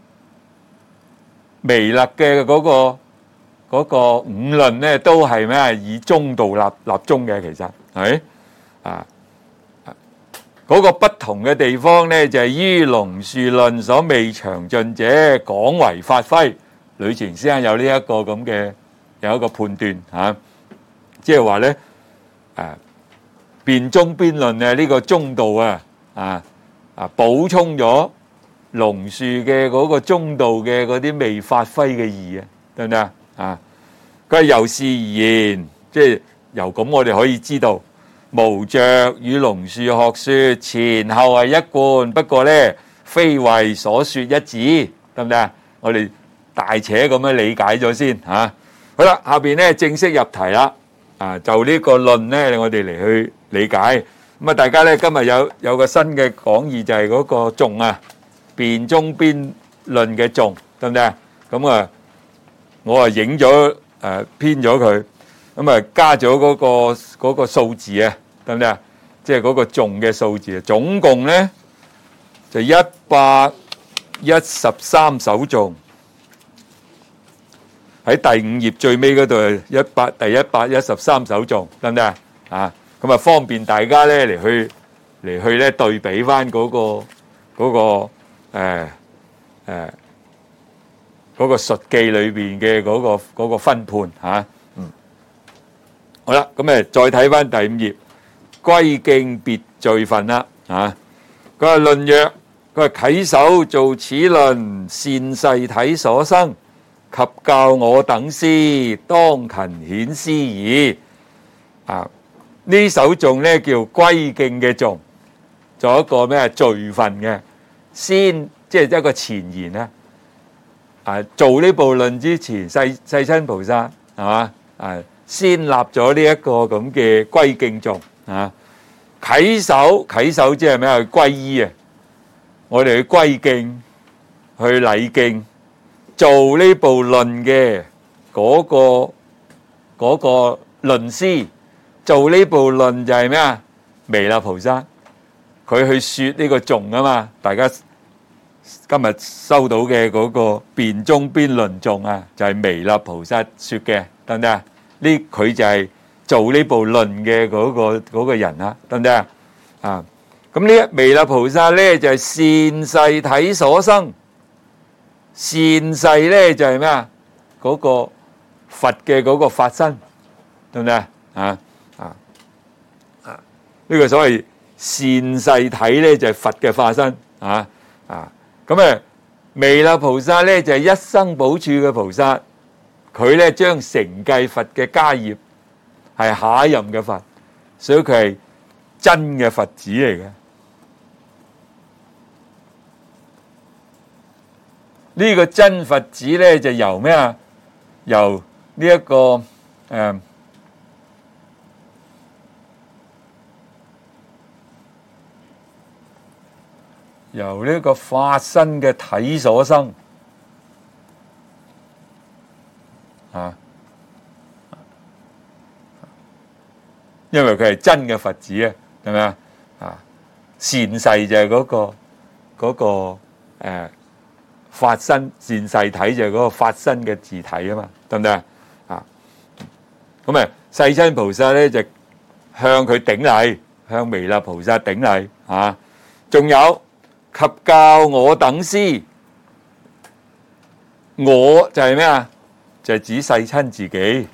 彌勒嘅嗰個嗰個五論咧，都係咩？以中道立立宗嘅，其實係啊，嗰個不同嘅地方咧，就係於龍樹論所未詳盡者，廣為發揮。呂澄先生有呢一個咁嘅有一個判斷嚇，即係話咧誒辯中邊論嘅呢個中道啊啊啊補充咗。龍樹嘅嗰個中道嘅嗰啲未發揮嘅義啊，得唔得啊？啊，佢係由是而言，即係由咁我哋可以知道，無着與龍樹學說前後係一貫，不過咧非為所說一致，得唔得啊？我哋大且咁樣理解咗先嚇。好啦，下邊咧正式入題啦。啊，就呢個論咧，我哋嚟去理解。咁啊，大家咧今日有有個新嘅講義，就係嗰個頌啊。辯中邊論嘅頌，得唔得啊？咁啊，我啊影咗誒編咗佢，咁啊加咗嗰個嗰個數字啊，得唔得啊？即係嗰個頌嘅數字啊，總共咧就一百一十三首頌。喺第五頁最尾嗰度係一百第一百一十三首頌，得唔得啊？啊，咁啊方便大家咧嚟去嚟去咧對比翻嗰個嗰個誒誒嗰個述記裏邊嘅嗰個嗰個分判嚇。嗯，好啦，咁誒再睇翻第五頁歸敬別序分啦嚇。佢話論曰，佢話稽首造此論，善逝體所生。及教我等師，當勤顯師矣。啊，呢首頌咧叫歸敬嘅頌，做一個咩序分嘅，先即係一個前言啦。啊，做呢部論之前，世世親菩薩係嘛啊，先立咗呢一個咁嘅歸敬頌啊。稽首，稽首即係咩啊？歸依啊！我哋去歸敬，去禮敬。做呢部論嘅嗰個嗰個論師，做呢部論就係咩啊？彌勒菩薩，佢去說呢個頌啊嘛。大家今日收到嘅嗰個辯中邊論頌啊，就係彌勒菩薩說嘅，得唔得啊？呢佢就係做呢部論嘅嗰個嗰個人啦，得唔得啊？啊，咁呢一彌勒菩薩咧就係善逝體所生。善逝咧就係咩啊？嗰個佛嘅嗰個法身，對唔對啊？啊啊啊！呢個所謂善逝體咧就係佛嘅化身啊啊！咁誒彌勒菩薩咧就係一生補處嘅菩薩，佢咧將承繼佛嘅家業，係下一任嘅佛，所以佢係真嘅佛子嚟嘅。呢個真佛子咧就由咩啊？由呢一個誒，由呢個法身嘅體所生啊，因為佢係真嘅佛子啊，係咪啊？啊，善逝就係嗰個嗰個誒。法身善逝體就係嗰個法身嘅自體啊嘛，得唔得啊？啊，咁啊，世親菩薩咧就向佢頂禮，向彌勒菩薩頂禮啊。仲有及教我等師，我就係咩啊？就係指世親自己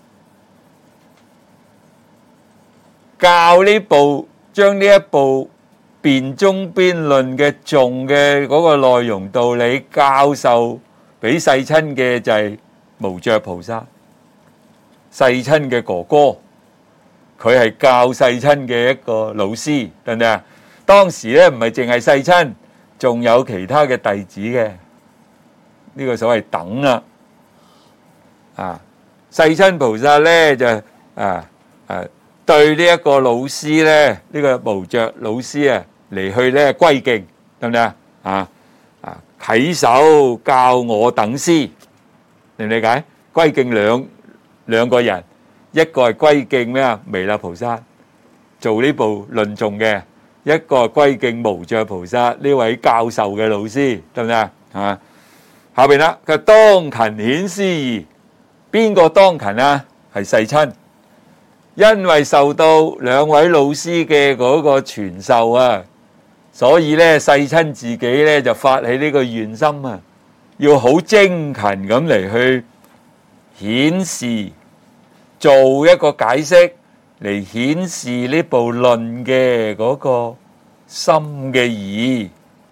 教呢部，將呢一部。辯中邊論嘅頌嘅嗰個內容道理教授俾世親嘅就係無著菩薩，世親嘅哥哥，佢係教世親嘅一個老師，得唔得啊？當時咧唔係淨係世親，仲有其他嘅弟子嘅，呢個所謂等啦。啊，世親菩薩咧就啊啊對呢一個老師咧，呢個無著老師啊。嚟去咧歸敬，得唔得啊？啊啊！稽首教我等師，理唔理解？歸敬兩兩個人，一個係歸敬咩啊？彌勒菩薩做呢部論頌嘅，一個係歸敬無著菩薩呢位教授嘅老師，得唔得啊？啊！下邊啦，佢當勤顯師義，邊個當勤啊？係世親，因為受到兩位老師嘅嗰個傳授啊。所以咧，世親自己咧就發起呢個願心啊，要好精勤咁嚟去顯示，做一個解釋嚟顯示呢部論嘅嗰個深嘅義。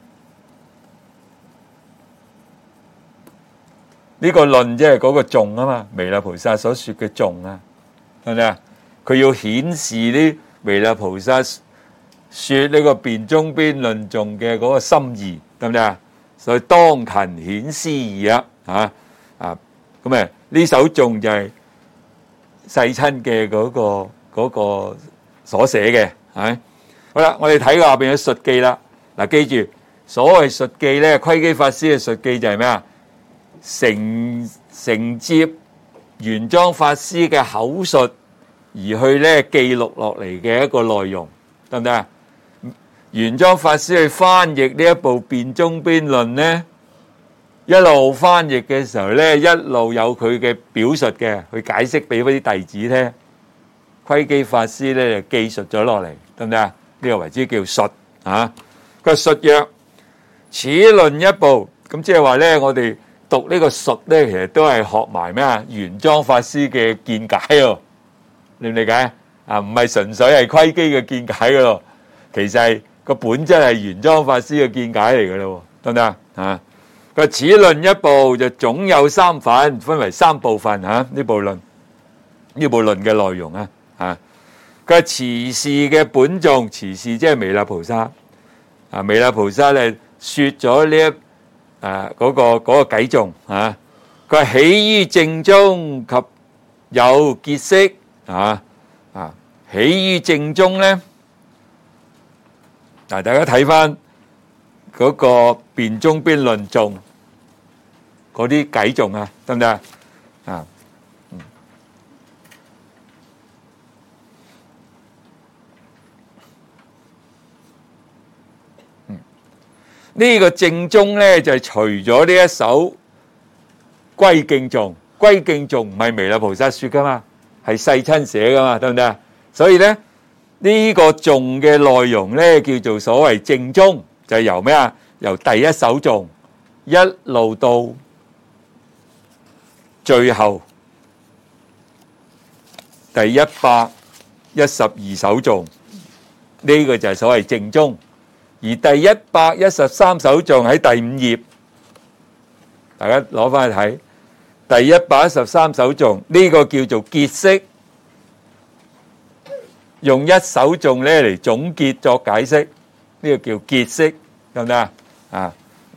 呢個論即係嗰個頌啊嘛，彌勒菩薩所說嘅頌啊，係咪啊？佢要顯示呢彌勒菩薩說呢個辯中邊論頌嘅嗰個心意，得唔得啊？所以當勤顯師義啊，啊啊咁誒呢首頌就係世親嘅嗰個嗰個所寫嘅，係好啦。我哋睇下邊嘅述記啦。嗱，記住所謂述記咧，窺基法師嘅述記就係咩啊？承承接玄奘法師嘅口述而去咧記錄落嚟嘅一個內容，得唔得啊？玄奘法師去翻譯呢一部《辯中邊論》咧，一路翻譯嘅時候咧，一路有佢嘅表述嘅，去解釋俾嗰啲弟子聽。窺基法師咧就記述咗落嚟，得唔得啊？呢個為之叫述啊。佢述曰：此論一部，咁即係話咧，我哋讀呢個述咧，其實都係學埋咩啊？玄奘法師嘅見解喎，理唔理解啊？唔係純粹係窺基嘅見解噶咯，其實係個本質係玄奘法師嘅見解嚟噶咯，得唔得啊？佢此論一部就總有三份，分為三部分嚇。呢部論呢部論嘅內容啊，嚇佢持事嘅本頌，持事即係彌勒菩薩啊。彌勒菩薩咧説咗呢一啊嗰個嗰個偈頌啊，佢係起於正宗及有結識啊啊，起於正宗咧。嗱，大家睇翻嗰個辯中邊論頌嗰啲偈頌啊，得唔得啊？啊，嗯，嗯，呢個正宗咧就係除咗呢一首歸敬頌，歸敬頌唔係彌勒菩薩說噶嘛，係世親寫噶嘛，得唔得啊？所以咧呢個頌嘅內容咧叫做所謂正宗，就係由咩啊？由第一首頌一路到最後第一百一十二首頌，呢個就係所謂正宗。而第一百一十三首頌喺第五頁，大家攞翻去睇。第一百一十三首頌呢個叫做結識，用一首頌咧嚟總結作解釋，呢個叫結識，得唔得啊？啊，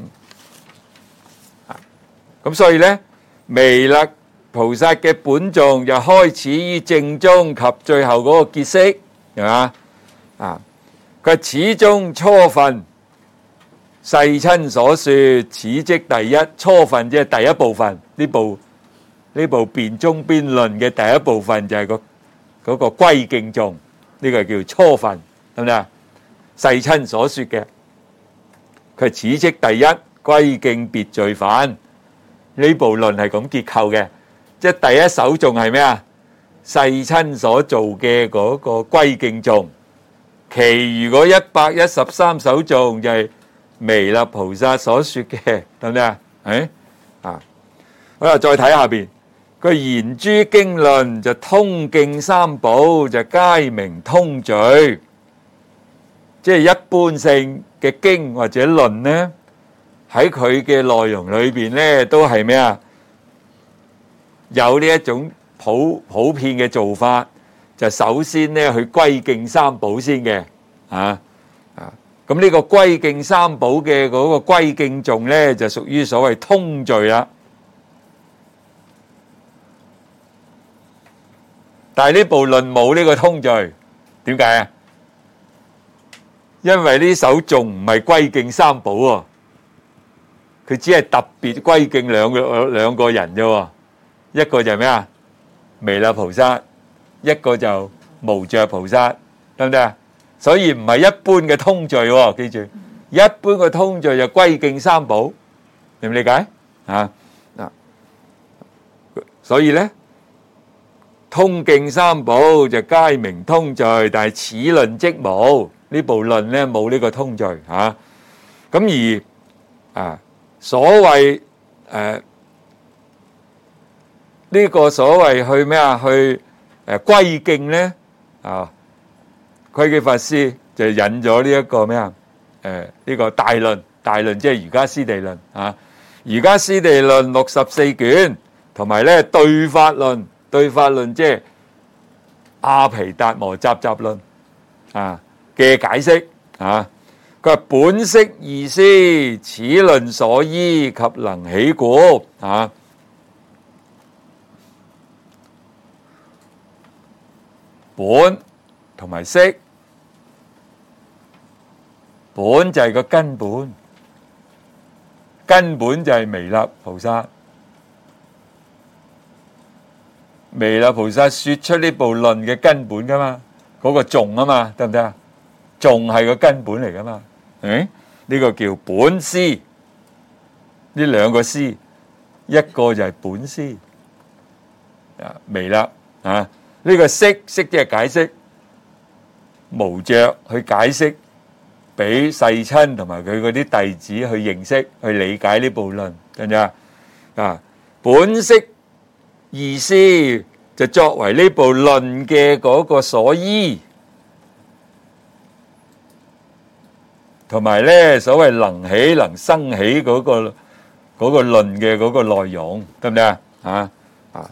咁所以咧，彌勒菩薩嘅本頌就開始於正宗及最後嗰個結識，係嘛？啊，佢始終初分世親所說，此即第一初分，即係第一部分。呢部呢部辯中邊論嘅第一部分就係個嗰個歸敬頌，呢個叫初分，係咪啊？世親所說嘅，佢此即第一歸敬別序分。呢部論係咁結構嘅，即係第一首頌係咩啊？世親所做嘅嗰個歸敬頌，其餘嗰一百一十三首頌就係彌勒菩薩所說嘅，得唔得啊？誒啊，好啦，再睇下邊，佢言諸經論就通敬三寶，就皆名通序，即係一般性嘅經或者論呢，喺佢嘅內容裏邊咧，都係咩啊？有呢一種普普遍嘅做法，就首先咧去歸敬三寶先嘅，啊啊！咁呢個歸敬三寶嘅嗰個歸敬頌咧，就屬於所謂通序啦。但係呢部論冇呢個通序，點解啊？因為呢首頌唔係歸敬三寶喎，佢只係特別歸敬兩個兩個人啫，一個就係咩啊？彌勒菩薩，一個就無著菩薩，得唔得啊？所以唔係一般嘅通序喎，記住，一般嘅通序就歸敬三寶，明唔理解啊？嗱，所以咧，通敬三寶就皆名通序，但係此論即無，呢部論咧冇呢個通序嚇。咁而啊，所謂誒呢個所謂去咩啊？去誒歸敬咧啊，窺基法師就引咗呢一個咩啊？誒呢個大論，大論即係瑜伽師地論啊。瑜伽師地論六十四卷，同埋咧對法論。對法論即係阿毗達摩雜集論啊嘅解釋啊，佢話本釋義師，此論所依及能起故啊。本同埋釋，本就係個根本，根本就係彌勒菩薩。 彌勒菩薩說出呢部論嘅根本噶嘛，嗰、那個頌啊嘛，得唔得啊？頌係個根本嚟噶嘛？誒，呢個叫本師，呢兩個師，一個就係本師啊，彌勒啊，呢、這個釋釋即係解釋，無着去解釋，俾世親同埋佢嗰啲弟子去認識、去理解呢部論，得唔得啊？啊，本釋意思就作為呢部論嘅嗰個所依，同埋咧所謂能起能生起嗰個嗰個論嘅嗰個內容，得唔得啊？啊啊，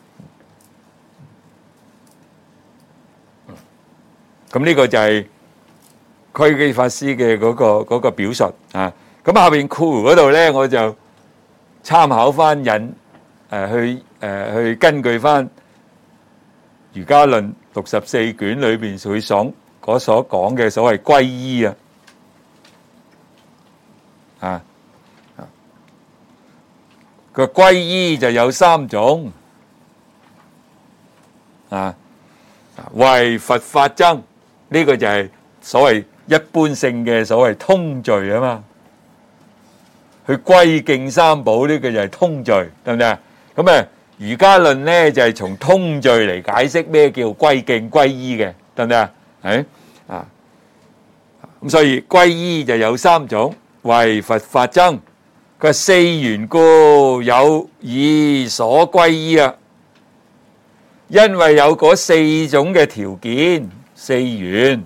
咁呢個就係區基法師嘅嗰個嗰個表述啊。咁下邊括弧嗰度咧，我就參考翻引誒去誒去根據翻《瑜伽論》六十四卷裏邊佢所嗰所講嘅所謂歸依啊。啊，個歸依就有三種，啊，為佛法僧，呢個就係所謂一般性嘅所謂通序啊嘛，去歸敬三寶呢個就係通序，得唔得啊？咁啊，瑜伽論咧就係從通序嚟解釋咩叫歸敬歸依嘅，得唔得啊？係啊，咁所以歸依就有三種。為佛法僧，佢四緣故有以所歸依啊，因為有嗰四種嘅條件，四緣，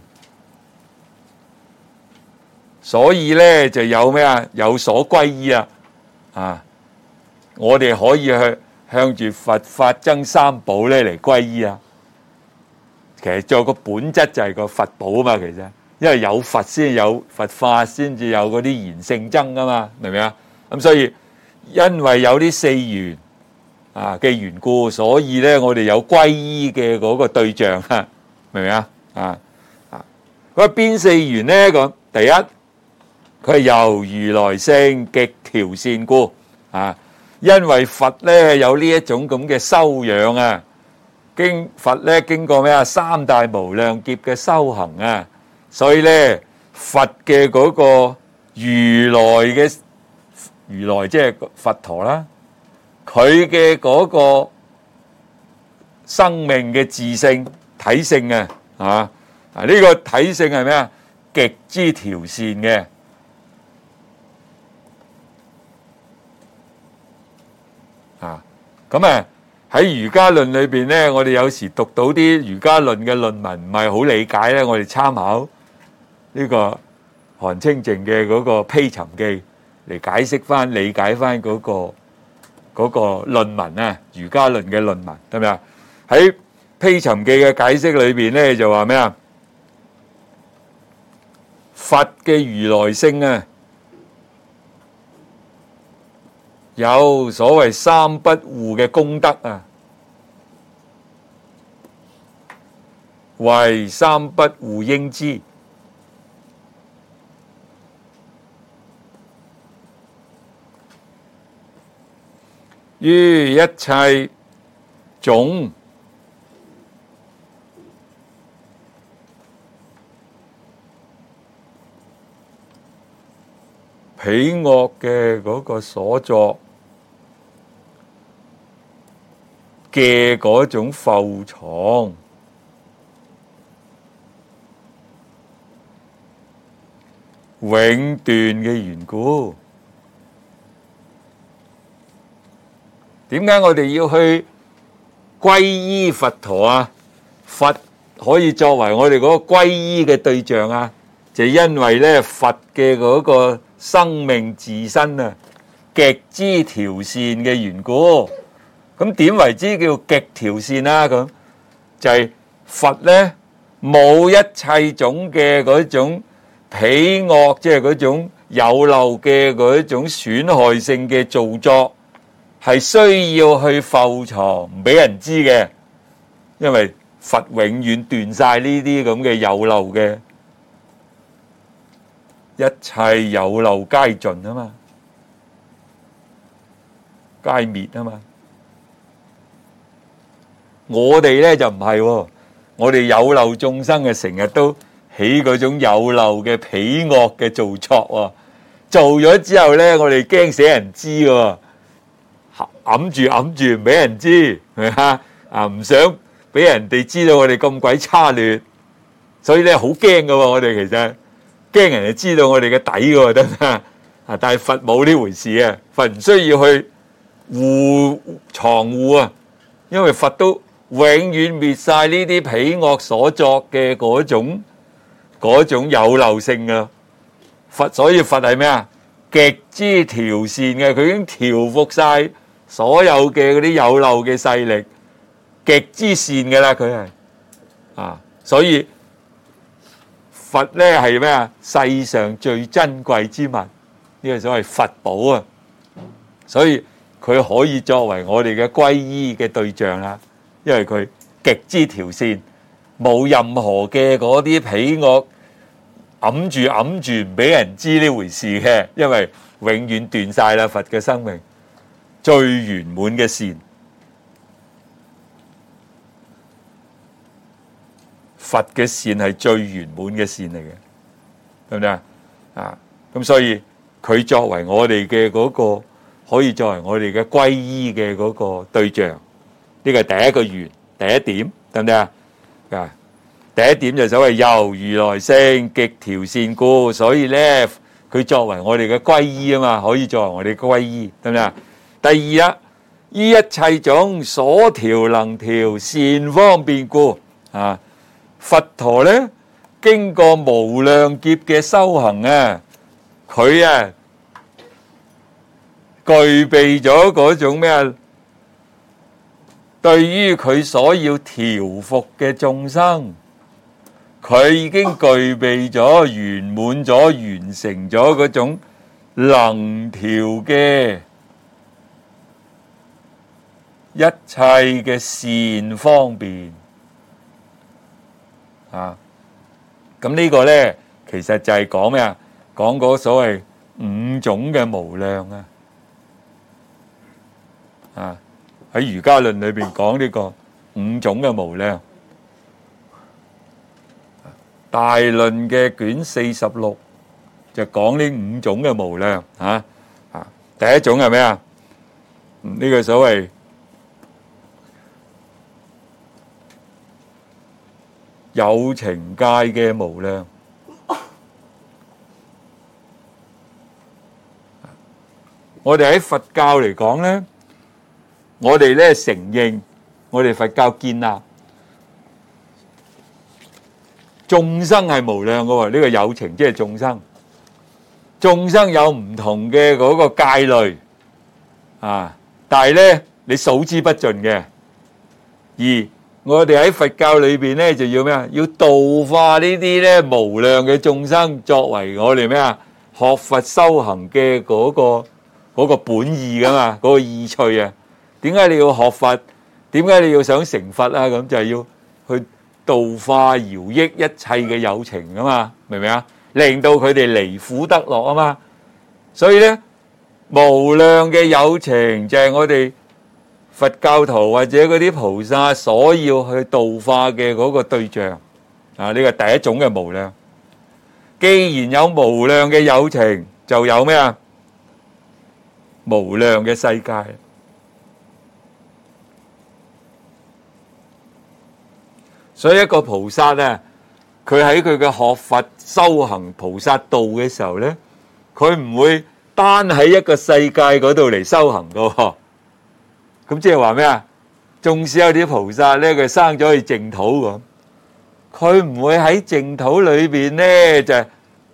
所以咧就有咩啊？有所歸依啊！啊，我哋可以去向住佛法僧三寶咧嚟歸依啊。其實做個本質就係個佛寶啊嘛，其實。因為有佛先有佛法，先至有嗰啲賢聖僧啊嘛，明唔明啊？咁所以因為有啲四緣啊嘅緣故，所以咧我哋有歸依嘅嗰個對象啊，明唔明啊？啊啊，嗰邊四緣咧？咁第一，佢係由如來性極調善故啊，因為佛咧有呢一種咁嘅修養啊，經佛咧經過咩啊三大無量劫嘅修行啊。所以咧，佛嘅嗰個如來嘅如來即係佛陀啦，佢嘅嗰個生命嘅自性體性啊，啊啊呢個體性係咩啊？極之調善嘅啊，咁啊喺瑜伽論裏邊咧，我哋有時讀到啲瑜伽論嘅論文唔係好理解咧，我哋參考呢個韓清淨嘅嗰個披尋記嚟解釋翻、理解翻嗰個嗰個論文啊，瑜伽論嘅論文，得唔得啊？喺披尋記嘅解釋裏邊咧，就話咩啊？佛嘅如來性啊，有所謂三不護嘅功德啊，為三不護應知。於一切種彼惡嘅嗰個所作嘅嗰種覆藏永斷嘅緣故。點解我哋要去歸依佛陀啊？佛可以作為我哋嗰個歸依嘅對象啊？就因為咧佛嘅嗰個生命自身啊，極之調善嘅緣故。咁點為之叫極調善啊？咁就係佛咧冇一切種嘅嗰種彼惡，即係嗰種有漏嘅嗰種損害性嘅造作。係需要去覆藏唔俾人知嘅，因為佛永遠斷晒呢啲咁嘅有漏嘅，一切有漏皆盡啊嘛，皆滅啊嘛。 我哋咧就唔係喎，我哋有漏眾生嘅成日都起嗰種有漏嘅鄙惡嘅造作喎，做咗之後咧，我哋驚死人知喎，揞住揞住唔俾人知，係咪啊？啊，唔想俾人哋知道我哋咁鬼差劣，所以咧好驚㗎喎，我哋其實驚人哋知道我哋嘅底㗎喎，得唔得啊？啊，但係佛冇呢回事啊，佛唔需要去護藏護啊，因為佛都永遠滅晒呢啲鄙惡所作嘅嗰種嗰種有漏性啊！佛所以佛係咩啊？極之調善嘅，佢已經調伏晒所有嘅嗰啲有漏嘅勢力，極之善嘅啦，佢係啊，所以佛咧係咩啊？世上最珍貴之物，呢個所謂佛寶啊！所以佢可以作為我哋嘅皈依嘅對象啦。因為佢極之調善，冇任何嘅嗰啲鄙惡揞住揞住唔俾人知呢回事嘅，因為永遠斷晒啦，佛嘅生命最圓滿嘅善，佛嘅善係最圓滿嘅善嚟嘅，對唔對啊？啊，咁所以佢作為我哋嘅嗰個，可以作為我哋嘅皈依嘅嗰個對象。呢個係第一個緣，第一點，得唔得啊？啊，第一點就所謂由如來性極調善故，所以咧佢作為我哋嘅皈依啊嘛，可以作為我哋嘅皈依，得唔得啊？第二啊，於一切種所調能調善方便故啊，佛陀咧經過無量劫嘅修行啊，佢啊具備咗嗰種咩啊？對於佢所要調伏嘅眾生，佢已經具備咗圓滿咗、完成咗嗰種能調嘅一切嘅善方便啊！咁呢個咧，其實就係講咩啊？講嗰所謂五種嘅無量啊！啊！喺瑜伽論裏邊講呢個五種嘅無量，大論嘅卷四十六就講呢五種嘅無量啊！啊，第一種係咩啊？呢個所謂有情界嘅無量，我哋喺佛教嚟講咧。我哋咧承認，我哋佛教建立眾生係無量嘅喎，呢個有情即係眾生。眾生有唔同嘅嗰個界類啊，但係咧你數之不盡嘅。而我哋喺佛教裏邊咧就要咩啊？要度化呢啲咧無量嘅眾生，作為我哋咩啊？學佛修行嘅嗰個嗰個本意噶嘛，嗰個意趣啊！點解你要學佛？點解你要想成佛啊？咁就係要去度化饒益一切嘅有情啊嘛，明唔明啊？令到佢哋離苦得樂啊嘛。所以咧，無量嘅有情就係我哋佛教徒或者嗰啲菩薩所要去度化嘅嗰個對象啊。呢個第一種嘅無量。既然有無量嘅有情，就有咩啊？無量嘅世界。所以一個菩薩啊，佢喺佢嘅學佛修行菩薩道嘅時候咧，佢唔會單喺一個世界嗰度嚟修行噶。咁即係話咩啊？縱使有啲菩薩咧，佢生咗去淨土咁，佢唔會喺淨土裏邊咧就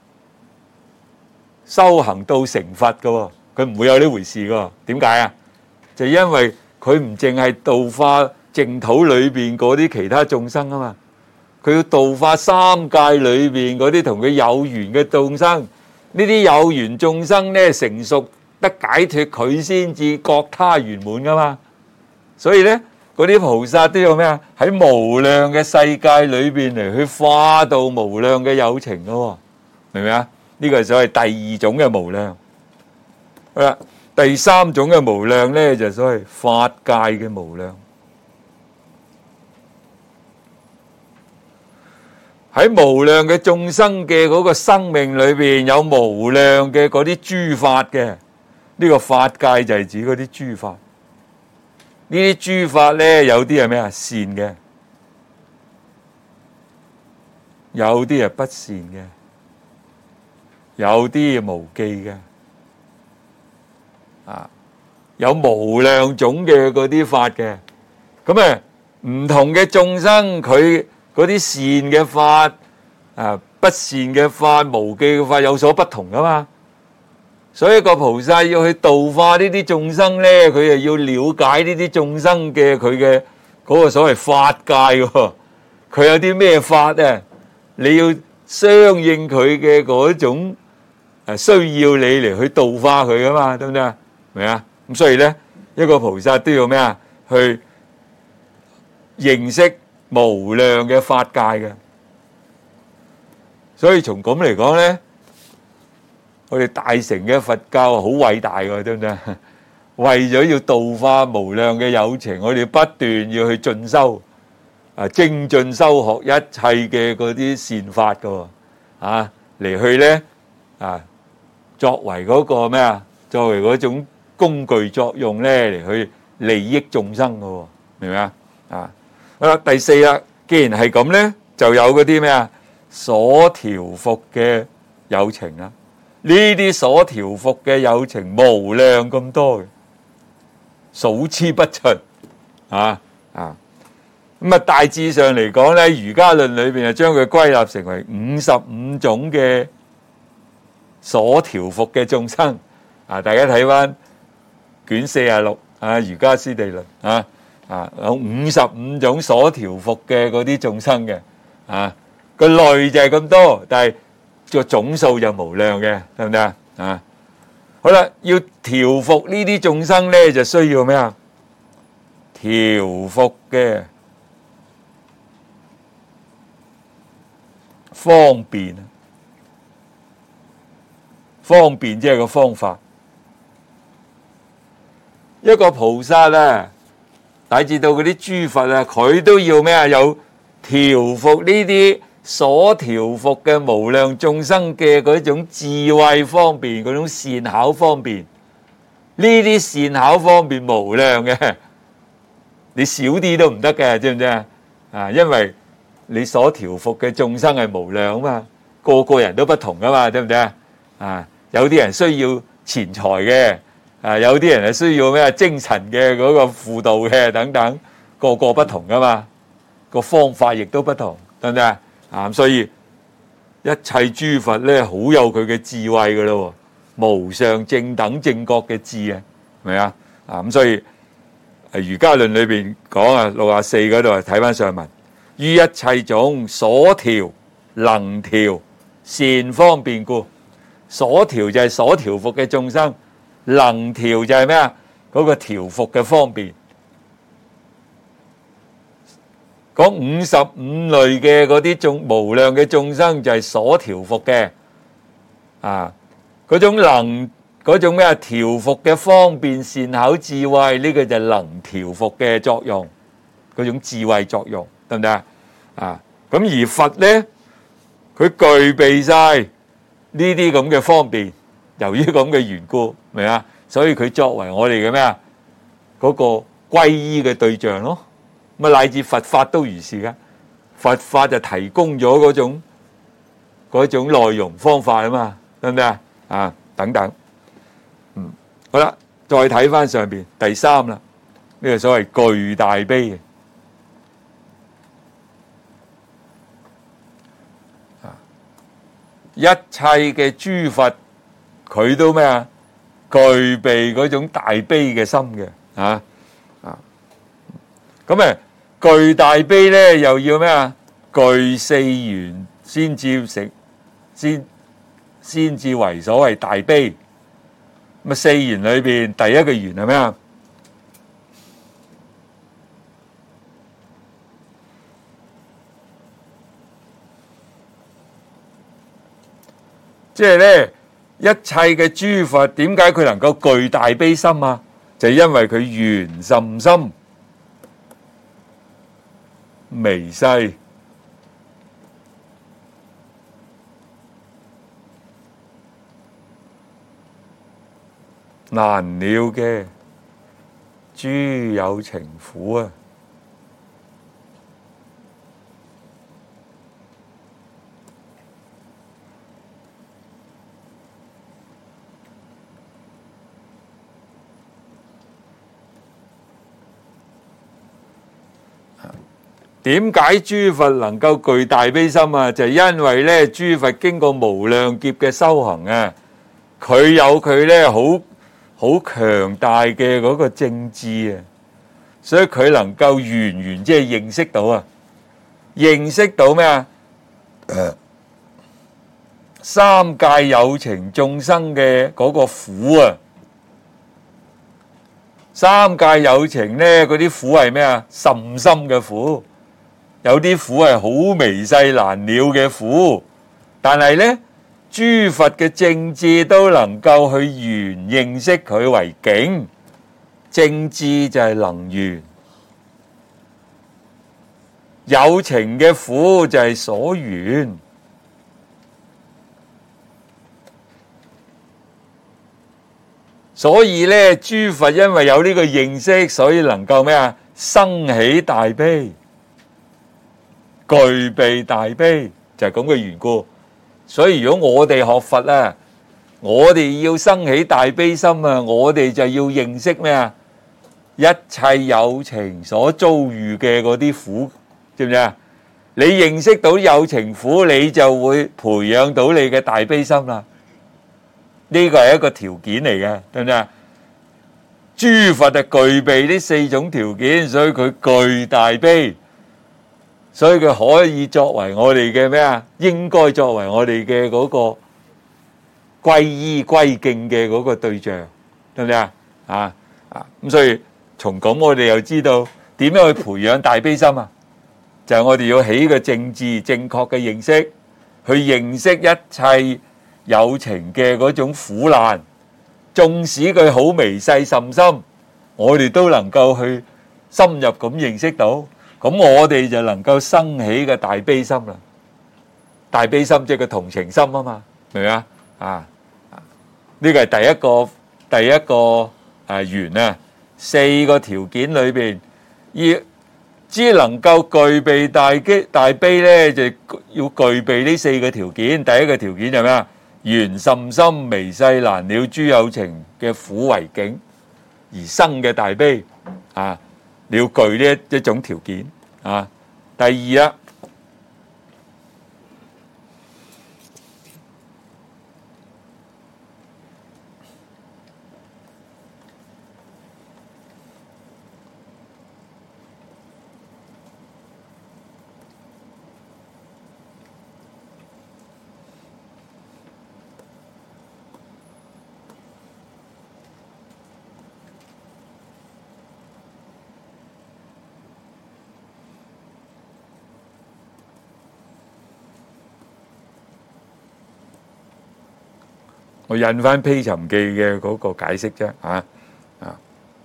修行到成佛噶。佢唔會有呢回事噶。點解啊？就因為佢唔淨係度化淨土裏邊嗰啲其他眾生啊嘛，佢要度化三界裏邊嗰啲同佢有緣嘅眾生，呢啲有緣眾生咧成熟得解脫，佢先至覺他圓滿噶嘛。所以咧，嗰啲菩薩都要咩啊？喺無量嘅世界裏邊嚟去化度無量嘅有情咯，明唔明啊？呢個就係第二種嘅無量。好啦，第三種嘅無量咧就所謂法界嘅無量。 喺無量嘅眾生嘅嗰個生命裏邊，有無量嘅嗰啲諸法嘅，呢個法界就係指嗰啲諸法。呢啲諸法咧，有啲係咩啊？善嘅，有啲係不善嘅，有啲係無記嘅，啊，有無量種嘅嗰啲法嘅。咁啊，唔同嘅眾生，佢嗰啲善嘅法啊，不善嘅法，無記嘅法有所不同噶嘛。所以個菩薩要去度化呢啲眾生咧，佢又要了解呢啲眾生嘅佢嘅嗰個所謂法界喎。佢有啲咩法啊？你要相應佢嘅嗰種誒需要你嚟去度化佢噶嘛，得唔得啊？明啊？咁所以咧，一個菩薩都要咩啊？去認識無量嘅法界嘅。所以從咁嚟講咧，我哋大乘嘅佛教好偉大㗎，得唔得？為咗要度化無量嘅有情，我哋不斷要去進修，啊，精進修學一切嘅嗰啲善法㗎，啊，嚟去咧，啊，作為嗰個咩啊？作為嗰種工具作用咧，嚟去利益眾生㗎，明唔明啊？啊，好啦，第四啦，既然係咁咧，就有嗰啲咩啊？所調伏嘅有情啦。呢啲所調伏嘅有情無量咁多嘅，數之不盡啊啊！咁啊，大致上嚟講咧，《瑜伽論》裏邊就將佢歸納成為五十五種嘅所調伏嘅眾生啊！大家睇翻卷四十六啊，《瑜伽師地論》啊啊，有五十五種所調伏嘅嗰啲眾生嘅啊，個類就係咁多，但係個總數就無量嘅，得唔得啊？啊，好啦，要調伏呢啲眾生咧，就需要咩啊？調伏嘅方便，方便即係個方法。一個菩薩啊，乃至到嗰啲諸佛啊，佢都要咩啊？有調伏呢啲所調伏嘅無量眾生嘅嗰種智慧方便，嗰種善巧方便，呢啲善巧方便無量嘅，你少啲都唔得嘅，知唔知啊？啊，因為你所調伏嘅眾生係無量啊嘛，個個人都不同噶嘛，對唔對啊？啊，有啲人需要錢財嘅，啊，有啲人係需要咩精神嘅嗰個輔導嘅等等，個個不同噶嘛，個方法亦都不同，對唔對啊？啊，所以一切諸佛咧，好有佢嘅智慧噶咯，無上正等正覺嘅智啊，係咪啊？啊，咁所以《瑜伽論》裏邊講啊，六十四嗰度啊，睇翻上文，於一切種所調能調善方便故，所調就係所調伏嘅眾生，能調就係咩啊？嗰個調伏嘅方便。講五十五類嘅嗰啲眾無量嘅眾生就係所調伏嘅，啊，嗰種能嗰種咩啊？調伏嘅方便善巧智慧，呢個就係能調伏嘅作用，嗰種智慧作用，得唔得啊？啊，咁而佛咧，佢具備晒呢啲咁嘅方便，由於咁嘅緣故，明啊？所以佢作為我哋嘅咩啊？嗰個皈依嘅對象咯。咁乃至佛法都如是噶，佛法就提供咗嗰種嗰種內容方法啊嘛，得唔得啊？啊，等等，嗯，好啦，再睇翻上邊第三啦，呢個所謂巨大悲嘅，啊，一切嘅諸佛佢都咩啊？具備嗰種大悲嘅心嘅，啊啊，咁誒。具大悲咧，又要咩啊？具四緣先至成，先先至為所謂大悲。咁啊，四緣裏邊第一個緣係咩啊？即係咧，一切嘅諸佛點解佢能夠具大悲心啊？就係因為佢緣甚深。微細難了嘅，諸有情苦啊！點解諸佛能夠具大悲心啊？就係因為咧，諸佛經過無量劫嘅修行啊，佢有佢咧好好強大嘅嗰個正智啊，所以佢能夠完完即係認識到啊，認識到咩啊？三界有情眾生嘅嗰個苦啊，三界有情咧嗰啲苦係咩啊？甚深嘅苦。有啲苦係好微細難了嘅苦，但係呢，諸佛嘅正智都能夠去緣認識佢為境，正智就係能緣，有情嘅苦就係所緣，所以呢，諸佛因為有呢個認識，所以能夠咩啊？生起大悲。具備大悲就係咁嘅緣故，所以如果我哋學佛啊，我哋要生起大悲心啊，我哋就要認識咩啊？一切有情所遭遇嘅嗰啲苦，知唔知啊？你認識到有情苦，你就會培養到你嘅大悲心啦。呢個係一個條件嚟嘅，對唔對啊？諸佛就具備呢四種條件，所以佢具大悲。所以佢可以作為我哋嘅咩啊？應該作為我哋嘅嗰個歸依歸敬嘅嗰個對象，對唔對啊？啊啊！咁所以從咁我哋又知道點樣去培養大悲心啊？就係我哋要起個正智正確嘅認識，去認識一切有情嘅嗰種苦難，縱使佢好微細甚深，我哋都能夠去深入咁認識到。咁我哋就能夠生起嘅大悲心啦，大悲心即係個同情心啊嘛，明唔明啊？啊，呢個係第一個第一個誒緣啊，四個條件裏邊，要只能夠具備大悲大悲咧，就要具備呢四個條件。第一個條件係咩啊？緣甚深微細難了諸有情嘅苦為境而生嘅大悲啊！你要具呢一一種條件啊。第二啦，我印翻《披尋記》嘅嗰個解釋啫，啊啊！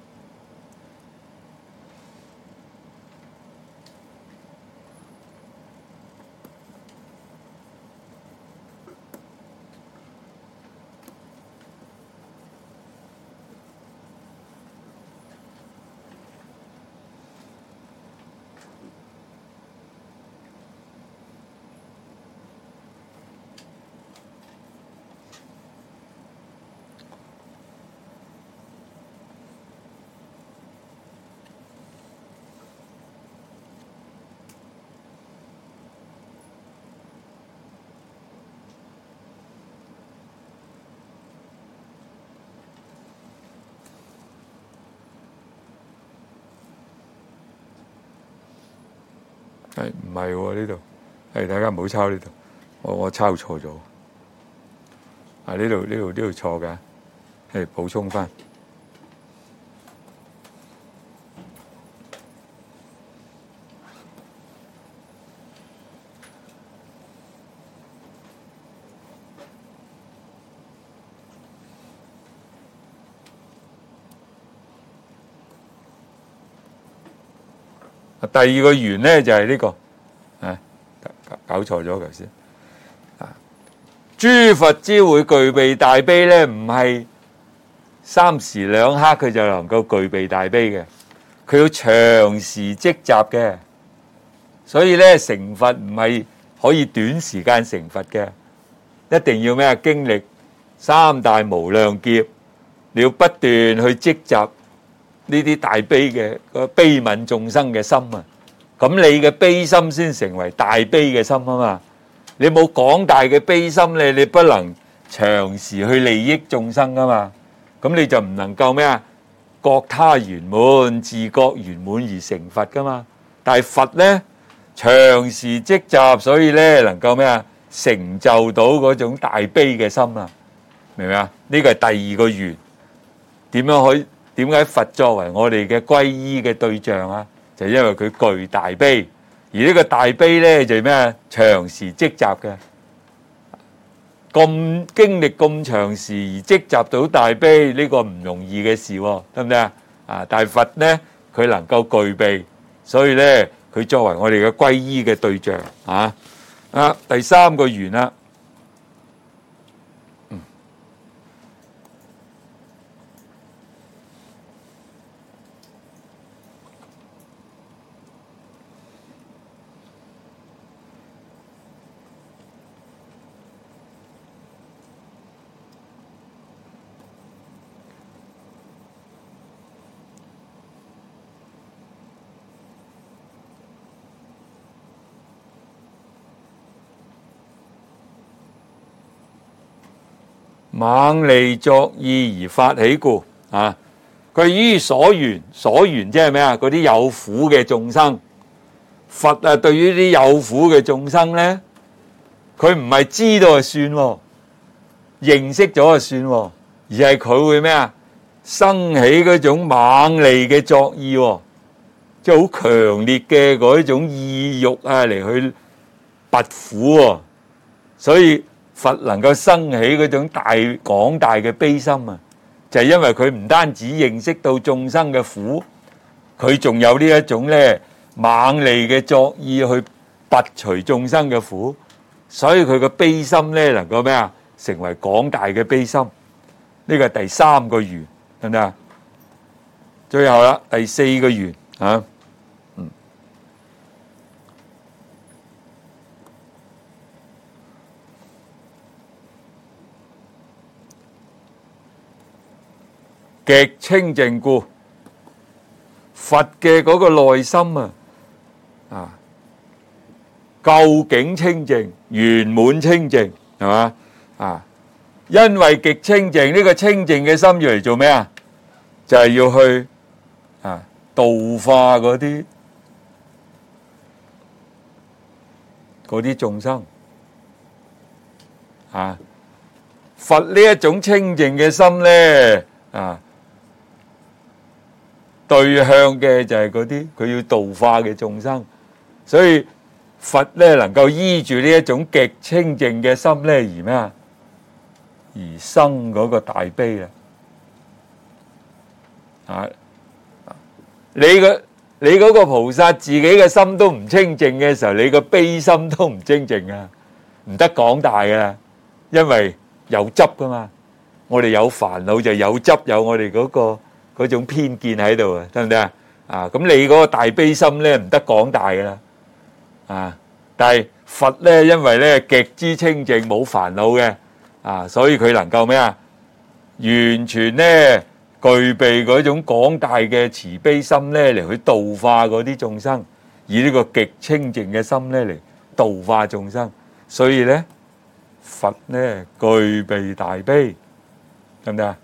係唔係喎？呢度係大家唔好抄呢度，我我抄錯咗。啊，呢度呢度呢度錯嘅，係補充翻。第二個緣咧就係呢個，啊搞錯咗頭先。啊，諸佛之會具備大悲咧，唔係三時兩刻佢就能夠具備大悲嘅，佢要長時積集嘅，所以咧成佛唔係可以短時間成佛嘅，一定要咩啊？經歷三大無量劫，你要不斷去積集呢啲大悲嘅個悲憫眾生嘅心啊，咁你嘅悲心先成為大悲嘅心啊嘛。你冇廣大嘅悲心咧，你不能長時去利益眾生啊嘛。咁你就唔能夠咩啊？覺他圓滿，自覺圓滿而成佛噶嘛。但係佛咧長時積集，所以咧能夠咩啊？成就到嗰種大悲嘅心啊，明唔明啊？呢個係第二個緣。點樣可以？點解佛作為我哋嘅皈依嘅對象啊？就因為佢具大悲，而呢個大悲咧就係咩啊？長時積集嘅。咁經歷咁長時而積集到大悲，呢個唔容易嘅事喎，得唔得啊？啊！但係佛咧，佢能夠具備，所以咧，佢作為我哋嘅皈依嘅對象啊！啊，第三個緣啦，嗯，猛利作意而發起故啊！佢於所緣，所緣即係咩啊？嗰啲有苦嘅眾生，佛啊，對於啲有苦嘅眾生咧，佢唔係知道就算，認識咗就算，而係佢會咩啊？生起嗰種猛利嘅作意，即係好強烈嘅嗰種意欲啊，嚟去拔苦，所以。佛能夠生起嗰種大廣大嘅悲心啊，就係因為佢唔單止認識到眾生嘅苦，佢仲有呢一種咧猛利嘅作意去拔除眾生嘅苦，所以佢嘅悲心咧能夠咩啊？成為廣大嘅悲心。呢個係第三個緣，得唔得啊？最後啦，第四個緣啊。極清淨故，佛嘅嗰個內心啊，啊，究竟清淨、圓滿清淨，係嘛啊？因為極清淨，呢個清淨嘅心要嚟做咩啊？就係要去啊度化嗰啲嗰啲眾生啊。佛呢一種清淨嘅心咧啊。對向嘅就係嗰啲佢要度化嘅眾生，所以佛咧能夠依住呢一種極清淨嘅心咧而咩啊？而生嗰個大悲啦！啊，你個你嗰個菩薩自己嘅心都唔清淨嘅時候，你個悲心都唔清淨啊，唔得廣大噶，因為有執噶嘛。我哋有煩惱就有執，有我哋嗰個。嗰種偏見喺度啊，得唔得啊？啊，咁你嗰個大悲心咧唔得廣大噶啦，啊！但係佛咧，因為咧極之清淨，冇煩惱嘅，啊，所以佢能夠咩啊？完全咧具備嗰種廣大嘅慈悲心咧，嚟去度化嗰啲眾生，以呢個極清淨嘅心咧嚟度化眾生，所以咧佛咧具備大悲，得唔得啊？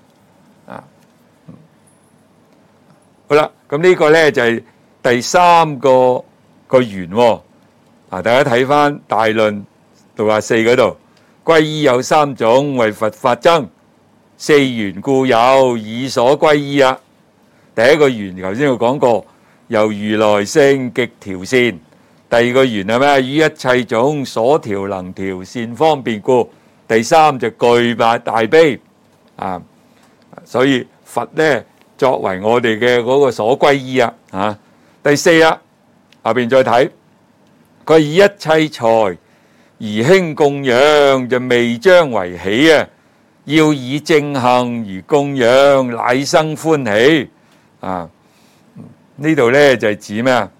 好啦，咁呢個咧就係第三個個緣喎。啊，大家睇翻大論六十四嗰度，皈依有三種，為佛法僧，四緣故有，以所皈依啊。第一個緣頭先我講過，由如來性極調善。第二個緣係咩？於一切種所調能調善方便故。第三就具備大悲啊，所以佛咧。作為我哋嘅嗰個所歸依啊，啊，第四啊，下邊再睇，佢以一切財而興供養，就未將為喜啊， 要以正行而供養，乃生歡喜。啊，呢度咧就係指咩啊？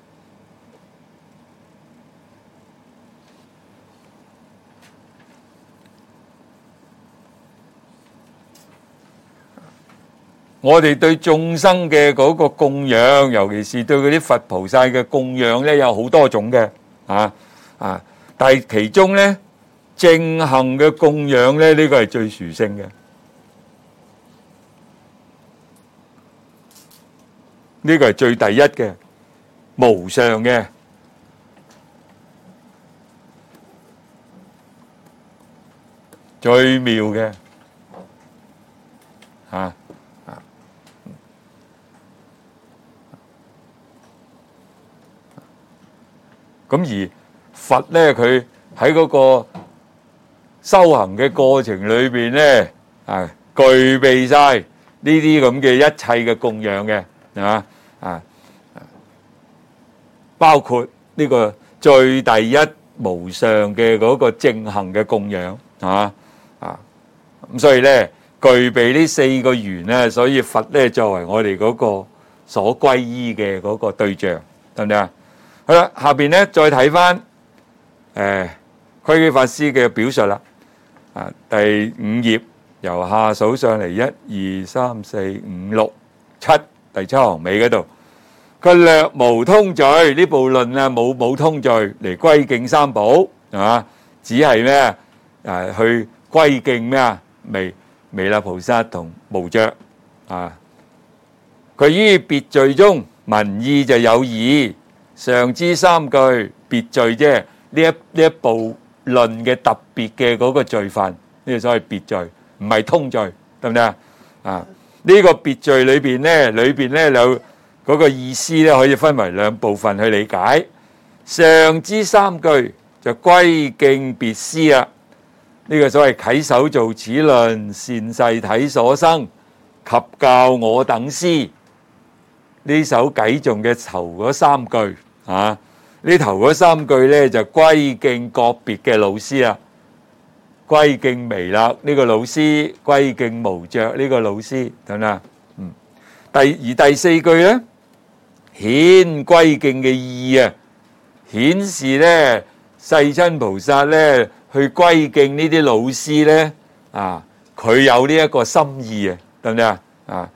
我哋對眾生嘅嗰個供養，尤其是對嗰啲佛菩薩嘅供養咧，有好多種嘅，啊啊！但係其中咧，正行嘅供養咧，呢個係最殊勝嘅，呢個係最第一嘅，無上嘅，最妙嘅，啊！咁而佛咧，佢喺嗰個修行嘅過程裏邊咧，啊，具備晒呢啲咁嘅一切嘅供養嘅，係嘛啊？包括呢個最第一無上嘅嗰個正行嘅供養，係嘛啊？咁所以咧，具備呢四個緣咧，所以佛咧作為我哋嗰個所歸依嘅嗰個對象，得唔得啊？好啦，下邊咧再睇翻誒窺基法師嘅表述啦。啊，第五頁由下數上嚟，一二三四五六七，第七行尾嗰度，佢略無通序，呢部論啊冇冇通序嚟歸敬三寶，係嘛？只係咩誒去歸敬咩啊？彌彌勒菩薩同無著啊。佢於別序中文意就有異。上之三句別序，即係呢一呢一部論嘅特別嘅嗰個序分，呢個所謂別序，唔係通序，得唔得啊？啊，呢個別序裏邊咧，裏邊咧有嗰個意思咧，可以分為兩部分去理解。上之三句就歸敬別師啦，呢個所謂稽首造此論，善逝體所生及教我等師。呢首偈頌嘅頭嗰三句啊，呢頭嗰三句咧就歸敬個別嘅老師啦，歸敬彌勒呢個老師，歸敬無著呢個老師，等等。嗯，第而第四句咧，顯歸敬嘅意啊，顯示咧世親菩薩咧去歸敬呢啲老師咧啊，佢有呢一個心意啊，得唔得啊？啊！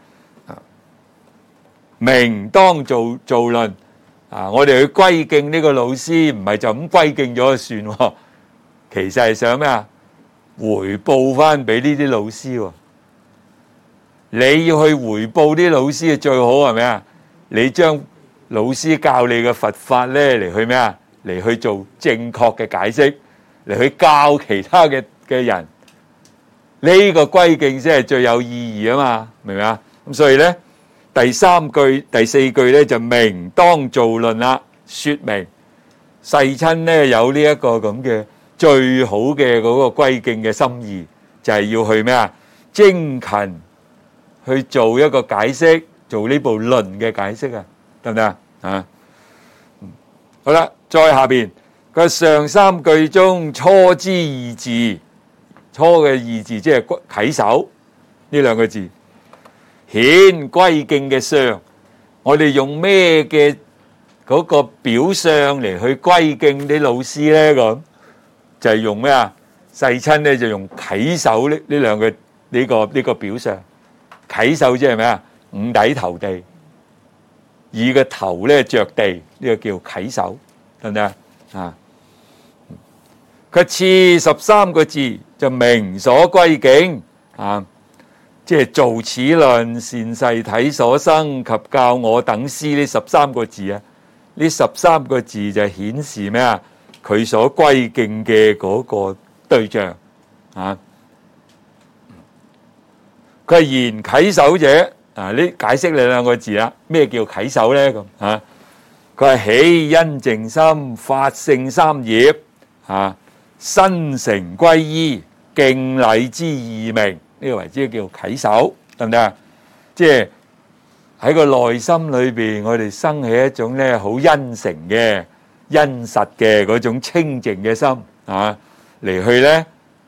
明當造造論啊！我哋去歸敬呢個老師，唔係就咁歸敬咗就算喎。其實係想咩啊？回報翻俾呢啲老師喎。你要去回報啲老師嘅最好係咩啊？你將老師教你嘅佛法咧嚟去咩啊？嚟去做正確嘅解釋，嚟去教其他嘅嘅人。呢個歸敬先係最有意義啊嘛，明唔明啊？咁所以咧。第三句、第四句咧就明當造論啦，説明世親咧有呢一個咁嘅最好嘅嗰個歸敬嘅心意，就係要去咩啊？精勤去做一個解釋，做呢部論嘅解釋啊，得唔得啊？啊，好啦，再下邊個上三句中初之二字，初嘅二字即係稽首呢兩個字。顯歸敬嘅相，我哋用咩嘅嗰個表相嚟去歸敬啲老師咧？咁就係用咩啊？世親咧就用稽首呢呢兩個呢個呢個表相。稽首即係咩啊？五體投地，以個頭咧着地，呢個叫稽首，得唔得啊？佢次十三個字就明所歸敬啊。即係造此論，善逝體所生及教我等師呢十三個字啊，呢十三個字就顯示咩啊？佢所歸敬嘅嗰個對象啊，佢係言稽首者啊，呢解釋你兩個字啦，咩叫稽首咧？咁啊，佢係起因淨心，發性三業啊，身成歸依，敬禮之二名。呢個為之叫稽首，得唔得啊？即係喺個內心裏邊，我哋生起一種咧好殷誠嘅、殷實嘅嗰種清淨嘅心啊，嚟去咧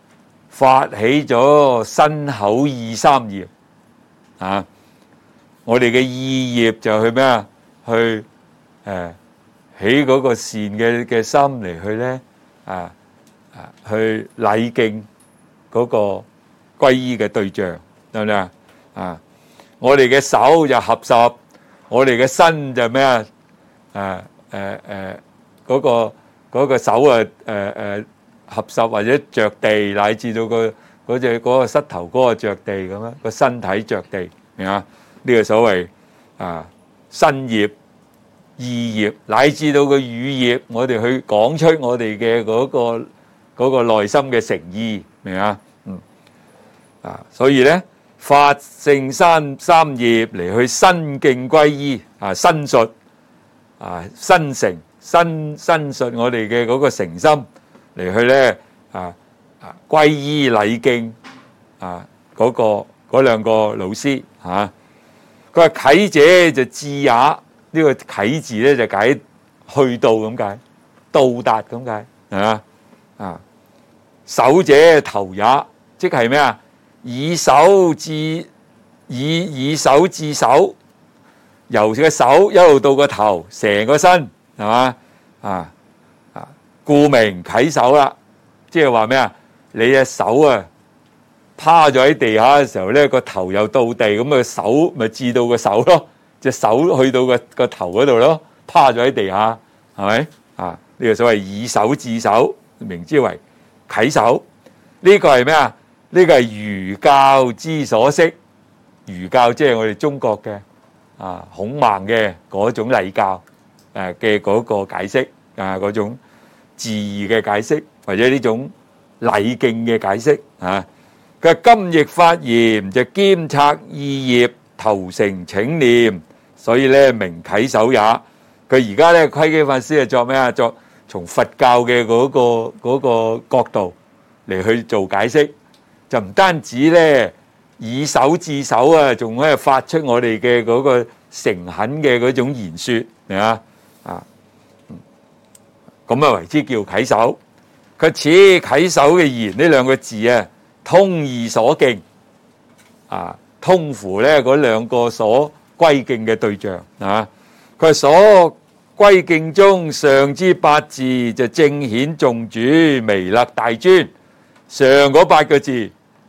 發起咗身口意三業啊！我哋嘅意業就去咩啊？去誒起嗰個善嘅嘅心嚟去咧啊啊！去禮敬嗰個皈依嘅對象，得唔得啊？啊！我哋嘅手就合十，我哋嘅身就咩啊？誒誒誒嗰個嗰個手啊誒誒合十或者着地，乃至到個嗰隻嗰個膝頭哥啊着地咁樣，個身體着地，明啊？呢個所謂啊身業、意業，乃至到個語業，我哋去講出我哋嘅嗰個嗰個內心嘅誠意，明啊？嗯啊，所以咧。發聖三三業嚟去身敬皈依啊，申述啊，申誠申申述我哋嘅嗰個誠心嚟去咧啊啊皈依禮敬啊嗰個嗰兩個老師嚇。佢話啟者就至也，呢個啟字咧就解去到咁解，到達咁解係嘛啊。首者頭也，即係咩啊？以手至以以手至手，由個手一路到個頭，成個身係嘛啊啊！故名啟手啦，即係話咩啊？你隻手啊趴咗喺地下嘅時候咧，個頭又到地，咁個手咪至到個手咯，隻手去到個個頭嗰度咯，趴咗喺地下係咪啊？呢個所謂以手至手，名之為啟手。呢個係咩啊？呢個係儒教之所識，儒教即係我哋中國嘅啊孔孟嘅嗰種禮教誒嘅嗰個解釋啊，嗰種字義嘅解釋，或者呢種禮敬嘅解釋啊。佢話今譯發言就兼察意業，投誠請念，所以咧名啟手也。佢而家咧窺基法師係作咩啊？作從佛教嘅嗰個嗰個角度嚟去做解釋。就唔單止咧以手至手啊，仲可以發出我哋嘅嗰個誠懇嘅嗰種言説，係嘛啊？咁啊為之叫啟手。佢此啟手嘅言呢兩個字啊，通義所敬啊，通乎咧嗰兩個所歸敬嘅對象啊。佢所歸敬中上之八字就正顯頌主彌勒大尊，上嗰八個字。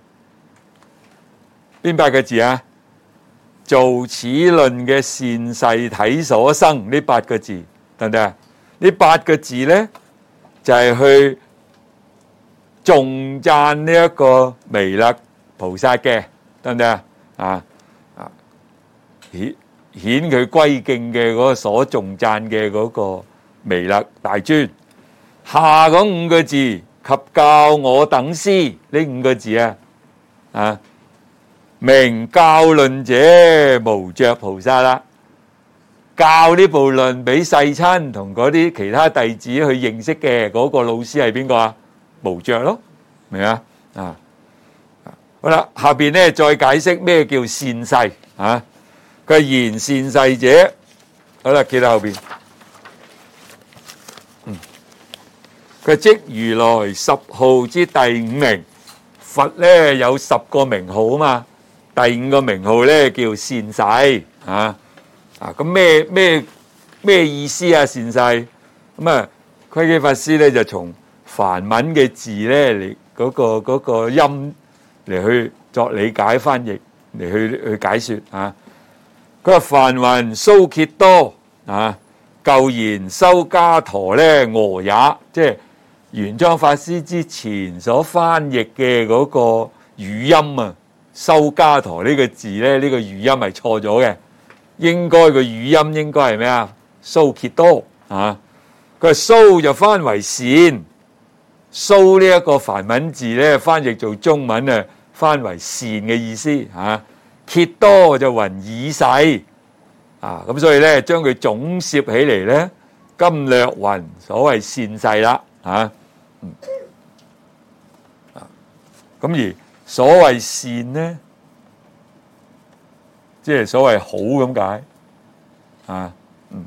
邊八個字啊？造此論嘅善逝體所生呢八個字，得唔得啊？呢八個字咧就係、是、去頌讚呢一個彌勒菩薩嘅，得唔得啊？啊啊顯顯佢歸敬嘅嗰個所頌讚嘅嗰個彌勒大尊。下嗰五個字及教我等師呢五個字啊啊！明教論者無著菩薩啦，教呢部論俾世親同嗰啲其他弟子去認識嘅嗰個老師係邊個啊？無著咯，明啊？啊，好啦，下邊咧再解釋咩叫善逝啊？佢言善逝者，好啦，記到後邊，嗯，佢即如來十號之第五名，佛咧有十個名號啊嘛。第五個名號咧叫善逝啊啊！咁咩咩咩意思啊？善逝咁啊，窺基法師咧就從梵文嘅字咧嚟嗰個嗰個音嚟去作理解翻譯嚟去去解說啊。佢話梵云蘇揭多啊，舊言修伽陀咧俄也，即係玄奘法師之前所翻譯嘅嗰個語音啊。修伽陀呢個字咧，呢個語音係錯咗嘅，應該個語音應該係咩啊？蘇揭多啊，佢話蘇就翻為善，蘇呢一個梵文字咧翻譯做中文啊，翻為善嘅意思嚇。揭多就云已逝啊，咁所以咧將佢總攝起嚟咧，今略云所謂善逝啦嚇。嗯啊，咁而所謂善呢，即係所謂好咁解啊。嗯，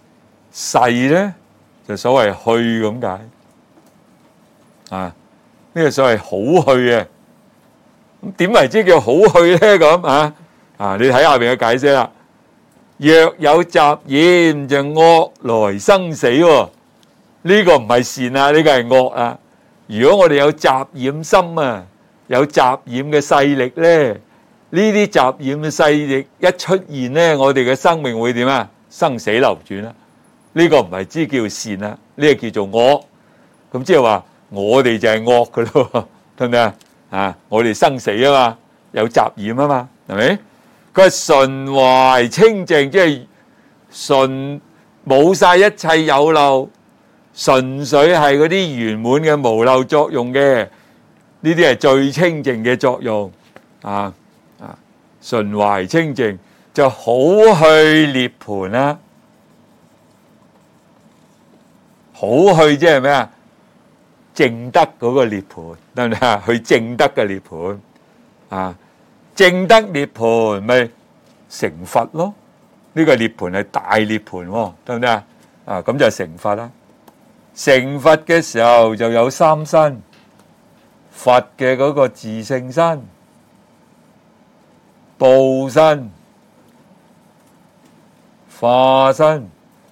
逝咧就所謂去咁解啊。 呢個所謂好去啊。咁點為之叫好去咧？咁啊啊！你睇下邊嘅解釋啦。若有雜染，就惡來生死喎。呢個唔係善啊，呢個係惡啊。如果我哋有雜染心啊，有雜染嘅勢力咧，呢啲雜染嘅勢力一出現咧，我哋嘅生命會點啊？生死流轉啊！呢個唔係知叫善啊，呢個叫做惡。咁即係話我哋就係惡噶咯，得唔得啊？啊，我哋生死啊嘛，有雜染啊嘛，係咪？佢係純懷清淨，即係純冇晒一切有漏，純粹係嗰啲圓滿嘅無漏作用嘅，呢啲係最清淨嘅作用啊！啊，純懷清淨就好去涅槃啦，好去即係咩啊？證得嗰個涅槃，得唔得啊？去證得嘅涅槃啊！證得涅槃咪成佛咯？呢個涅槃係大涅槃喎，得唔得啊？啊，咁就成佛啦。成佛嘅時候就有三身，佛嘅嗰個自性身、報身、化身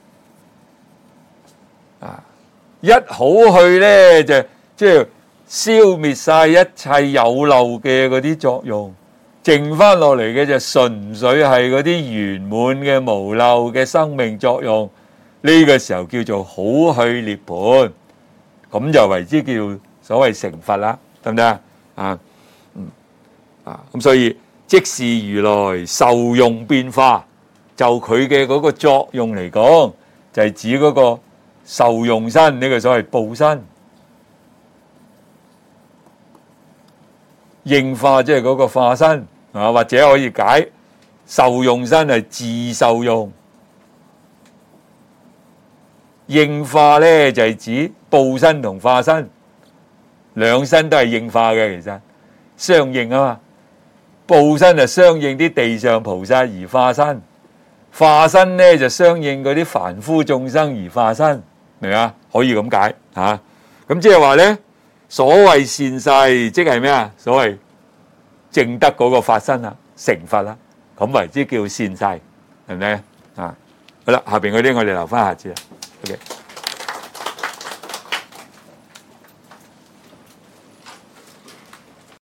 啊！一好去咧，就即係消滅晒一切有漏嘅嗰啲作用。剩翻落嚟嘅就純粹係嗰啲圓滿嘅無漏嘅生命作用，呢個時候叫做好去涅槃，咁就為之叫所謂成佛啦，得唔得啊？啊，嗯，啊，咁所以即是如來受用變化，就佢嘅嗰個作用嚟講，就係指嗰個受用身，呢個所謂報身。應化即係嗰個化身，啊，或者可以解受用身係自受用，應化咧就係指報身同化身兩身都係應化嘅，其實相應啊嘛。報身就相應啲地上菩薩而化身，化身咧就相應嗰啲凡夫眾生而化身，明啊？可以咁解吓。咁即係話咧，所謂善逝，即係咩啊？所謂證得嗰個法身啊，成佛啦，咁為之叫善逝，係咪啊？好啦，下邊嗰啲我哋留翻下次啦。OK。